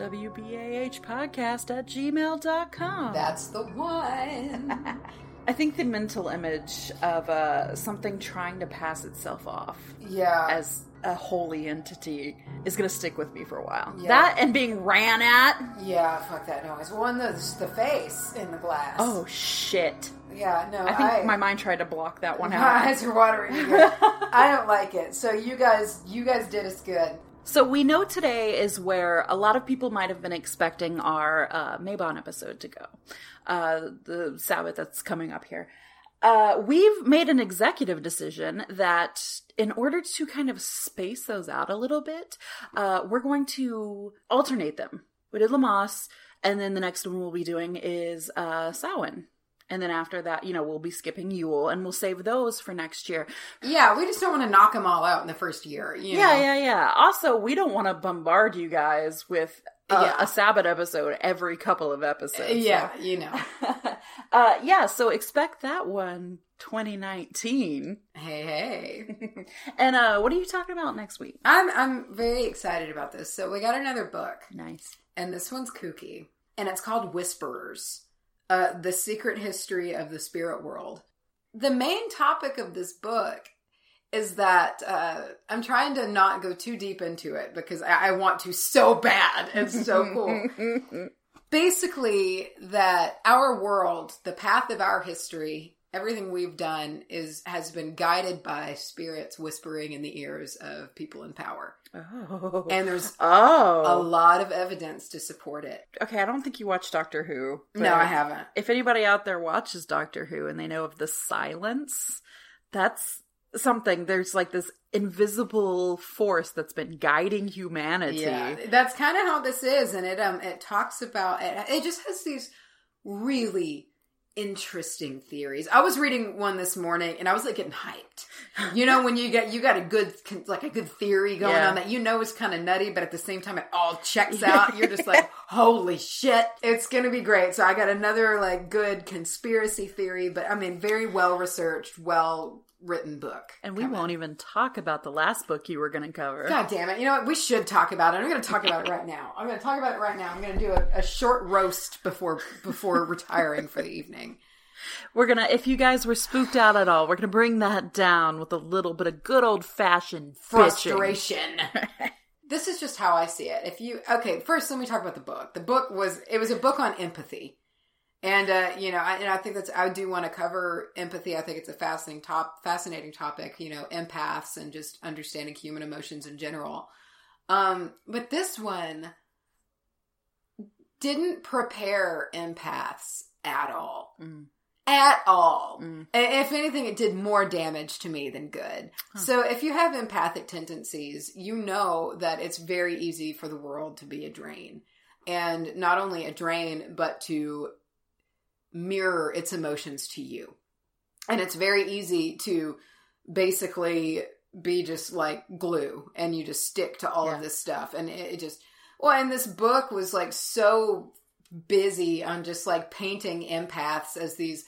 WBAHpodcast@gmail.com. That's the one. I think the mental image of something trying to pass itself off as a holy entity is going to stick with me for a while. Yeah. That and being ran at. Yeah, fuck that noise. Well, and the face in the glass. Oh, shit. Yeah, no, I think my mind tried to block that one out. My eyes are watering again. I don't like it. So you guys did us good. So we know today is where a lot of people might have been expecting our Mabon episode to go. The Sabbath that's coming up here. We've made an executive decision that in order to kind of space those out a little bit, we're going to alternate them. We did Lamaze, And then the next one we'll be doing is Samhain. And then after that, we'll be skipping Yule, and we'll save those for next year. Yeah, we just don't want to knock them all out in the first year. Yeah. Also, we don't want to bombard you guys with a Sabbath episode every couple of episodes. Yeah, so expect that one 2019. Hey. And what are you talking about next week? I'm very excited about this. So we got another book. Nice. And this one's kooky. And it's called Whisperers. The Secret History of the Spirit World. The main topic of this book is that I'm trying to not go too deep into it because I want to so bad. It's so cool. Basically, that our world, the path of our history, everything we've done has been guided by spirits whispering in the ears of people in power. Oh. And there's a lot of evidence to support it. Okay, I don't think you watch Doctor Who. No, I haven't. If anybody out there watches Doctor Who and they know of the silence, that's something. There's like this invisible force that's been guiding humanity. Yeah, that's kind of how this is. And it talks about, it just has these really interesting theories. I was reading one this morning and I was like getting hyped. When you got a good theory going on that is kind of nutty, but at the same time it all checks out. You're just like, holy shit, it's gonna be great. So I got another like good conspiracy theory, but very well researched, well written book. And we won't even talk about the last book you were going to cover. God damn it. You know what? We should talk about it. I'm going to talk about it right now. I'm going to do a short roast before retiring for the evening. We're going to, if you guys were spooked out at all, we're going to bring that down with a little bit of good old fashioned frustration. This is just how I see it. First let me talk about the book. The book was a book on empathy. And, I think I do want to cover empathy. I think it's a fascinating topic, empaths and just understanding human emotions in general. But this one didn't prepare empaths at all. At all. If anything, it did more damage to me than good. Huh. So if you have empathic tendencies, you know that it's very easy for the world to be a drain. And not only a drain, but to mirror its emotions to you. And it's very easy to basically be just like glue and you just stick to all of this stuff. And and this book was like so busy on just like painting empaths as these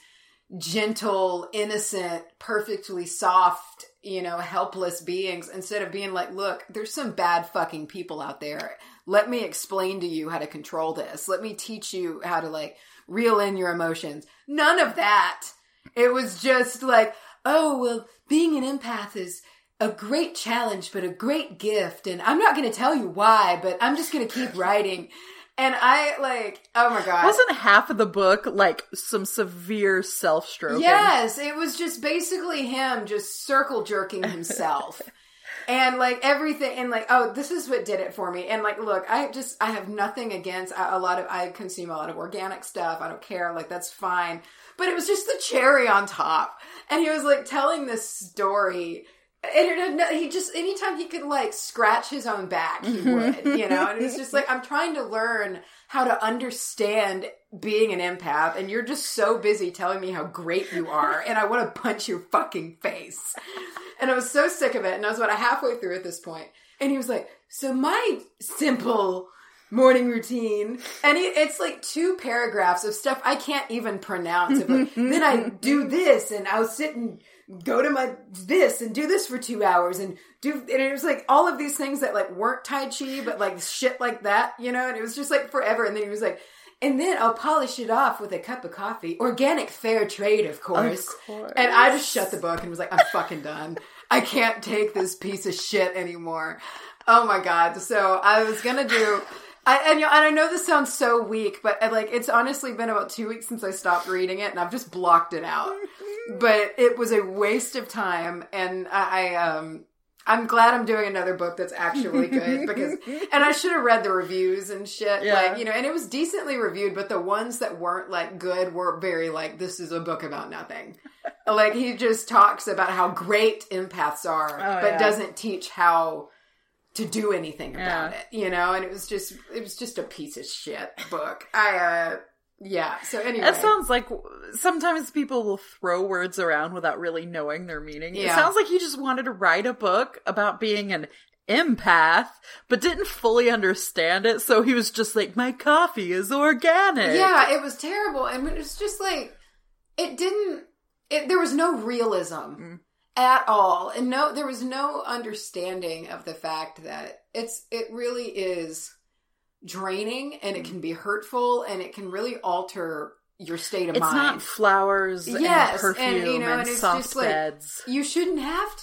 gentle, innocent, perfectly soft, helpless beings, instead of being like, look, there's some bad fucking people out there. Let me explain to you how to control this. Let me teach you how to like reel in your emotions. None of that. It was just like, oh, well, being an empath is a great challenge, but a great gift. And I'm not going to tell you why, but I'm just going to keep writing. And I like, oh my God. Wasn't half of the book like some severe self-stroking? Yes, it was just basically him just circle jerking himself. And like everything, and like, oh, this is what did it for me. And like, look, I have nothing against I consume a lot of organic stuff. I don't care. Like, that's fine. But it was just the cherry on top. And he was like telling this story. And he just, anytime he could like scratch his own back, he would, And it's just like, I'm trying to learn how to understand being an empath. And you're just so busy telling me how great you are. And I want to punch your fucking face. And I was so sick of it. And I was about halfway through at this point. And he was like, so my simple morning routine. And it's like 2 paragraphs of stuff I can't even pronounce. Of like, then I do this and I'll sit and go to this and do this for 2 hours and it was like all of these things that like weren't Tai Chi, but like shit like that, and it was just like forever. And then he was like, and then I'll polish it off with a cup of coffee. Organic, fair trade, of course. And I just shut the book and was like, I'm fucking done. I can't take this piece of shit anymore. Oh my God. So I was going to do, and I know this sounds so weak, but it's honestly been about 2 weeks since I stopped reading it and I've just blocked it out. But it was a waste of time. And I'm glad I'm doing another book that's actually good and I should have read the reviews and shit. Yeah. And it was decently reviewed, but the ones that weren't like good were very like, this is a book about nothing. Like he just talks about how great empaths are, but doesn't teach how to do anything about it, you know? And it was just a piece of shit book. Yeah, so anyway. It sounds like sometimes people will throw words around without really knowing their meaning. Yeah. It sounds like he just wanted to write a book about being an empath, but didn't fully understand it, so he was just like, my coffee is organic. Yeah, it was terrible. And it was just like, there was no realism at all. And there was no understanding of the fact that it really is draining, and it can be hurtful, and it can really alter your state of mind. It's not flowers and perfume and soft beds. You shouldn't have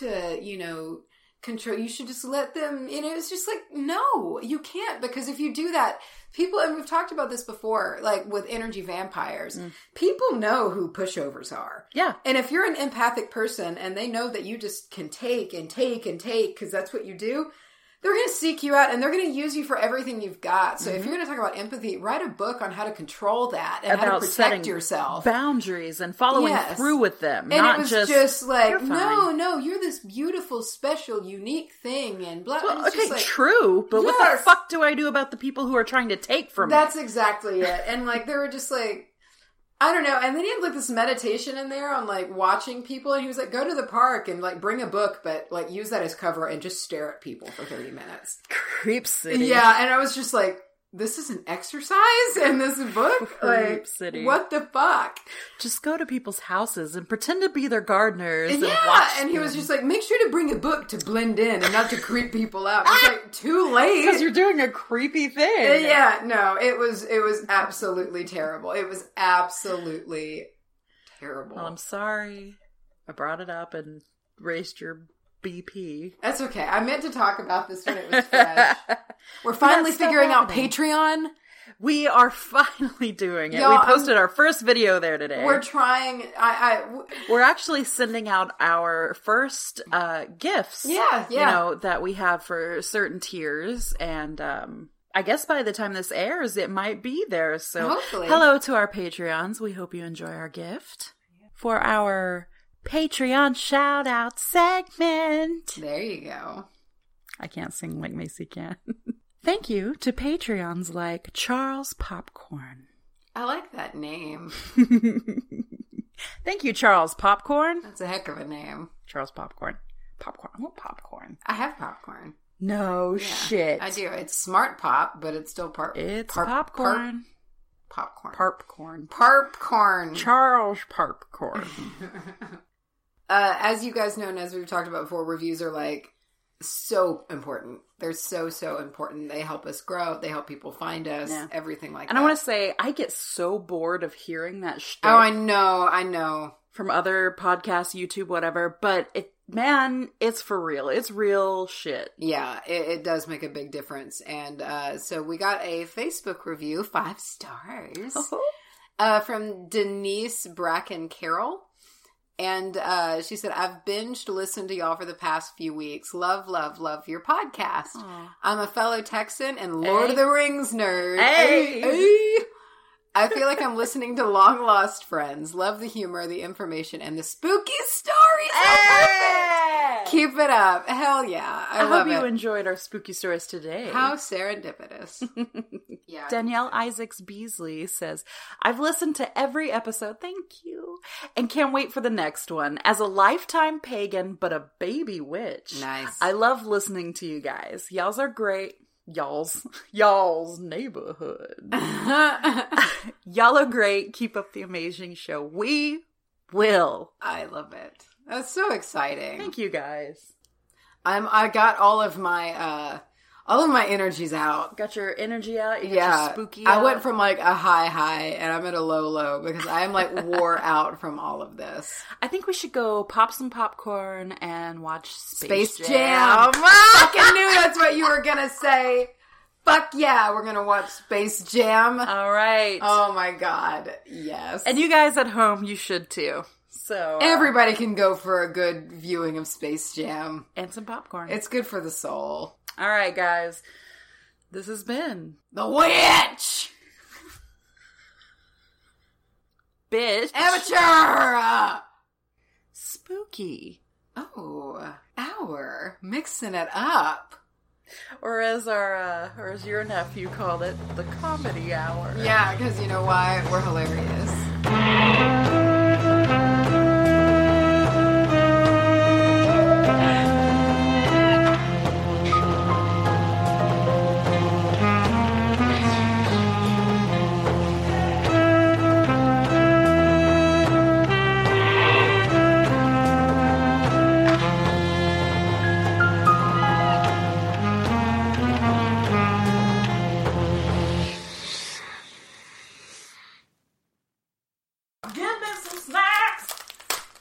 to, control. You should just let them, it's just like, no, you can't, because if you do that, people, and we've talked about this before, like with energy vampires, people know who pushovers are. Yeah. And if you're an empathic person and they know that you just can take and take and take, because that's what you do, they're going to seek you out, and they're going to use you for everything you've got. So if you're going to talk about empathy, write a book on how to control that and how to protect yourself. Boundaries and following through with them. And not it was just like, no, you're this beautiful, special, unique thing. And blah, well, it's okay, just like, true, but what the fuck do I do about the people who are trying to take from me? That's exactly it. And like, they were just like, I don't know. And then he had like this meditation in there on like watching people. And he was like, go to the park and like bring a book, but like use that as cover and just stare at people for 30 minutes. Creep City. Yeah. And I was just like, this is an exercise in this book? Creep City. What the fuck? Just go to people's houses and pretend to be their gardeners and watch and them. He was just like, make sure to bring a book to blend in and not to creep people out. It's like, too late. Because you're doing a creepy thing. Yeah, no, it was absolutely terrible. It was absolutely terrible. Well, I'm sorry I brought it up and raised your BP. That's okay. I meant to talk about this when it was fresh. We're finally figuring out Patreon. We are finally doing it. Y'all, we posted our first video there today. We're trying. We're actually sending out our first gifts. Yeah. That we have for certain tiers. And I guess by the time this airs, it might be there. So hopefully. Hello to our Patreons. We hope you enjoy our gift. For our Patreon shout out segment. There you go. I can't sing like Macy can. Thank you to Patreons like Charles Popcorn. I like that name. Thank you, Charles Popcorn. That's a heck of a name. Charles Popcorn. Popcorn. I want popcorn. I have popcorn. No shit. I do. It's Smart Pop, but it's still It's popcorn. Popcorn. Parpcorn. Parpcorn. Charles Parpcorn. As you guys know, and as we've talked about before, reviews are like so important. They're so important. They help us grow. They help people find us. Yeah. Everything like that. And I want to say, I get so bored of hearing that shit. Oh, I know. From other podcasts, YouTube, whatever. But it's for real. It's real shit. Yeah, it does make a big difference. And so we got a Facebook review, 5 stars, from Denise Bracken Carroll. And she said, I've binged listened to y'all for the past few weeks. Love your podcast. Aww. I'm a fellow Texan and Lord of the Rings nerd. Hey. I feel like I'm listening to long lost friends. Love the humor, the information, and the spooky stories. Perfect. Keep it up. Hell yeah. I love hope you enjoyed our spooky stories today. How serendipitous. Yeah. Danielle Isaacs Beasley says, I've listened to every episode. Thank you. And can't wait for the next one. As a lifetime pagan, but a baby witch. Nice. I love listening to you guys. Y'all's are great. Y'all's neighborhood. Y'all are great. Keep up the amazing show. We will. I love it. That's so exciting. Thank you guys. I got all of my energies out. Got your energy out? You got your spooky I out? went from like a high and I'm at a low because I am like wore out from all of this. I think we should go pop some popcorn and watch Space Jam. I fucking knew that's what you were gonna say. Fuck yeah, we're gonna watch Space Jam. All right. Oh my god, yes. And you guys at home, you should too. So everybody can go for a good viewing of Space Jam. And some popcorn. It's good for the soul. All right, guys. This has been The Witch! Bitch. Amateur! Spooky. Oh, hour. Mixing it up. Or as your nephew called it, the comedy hour. Yeah, because you know why? We're hilarious.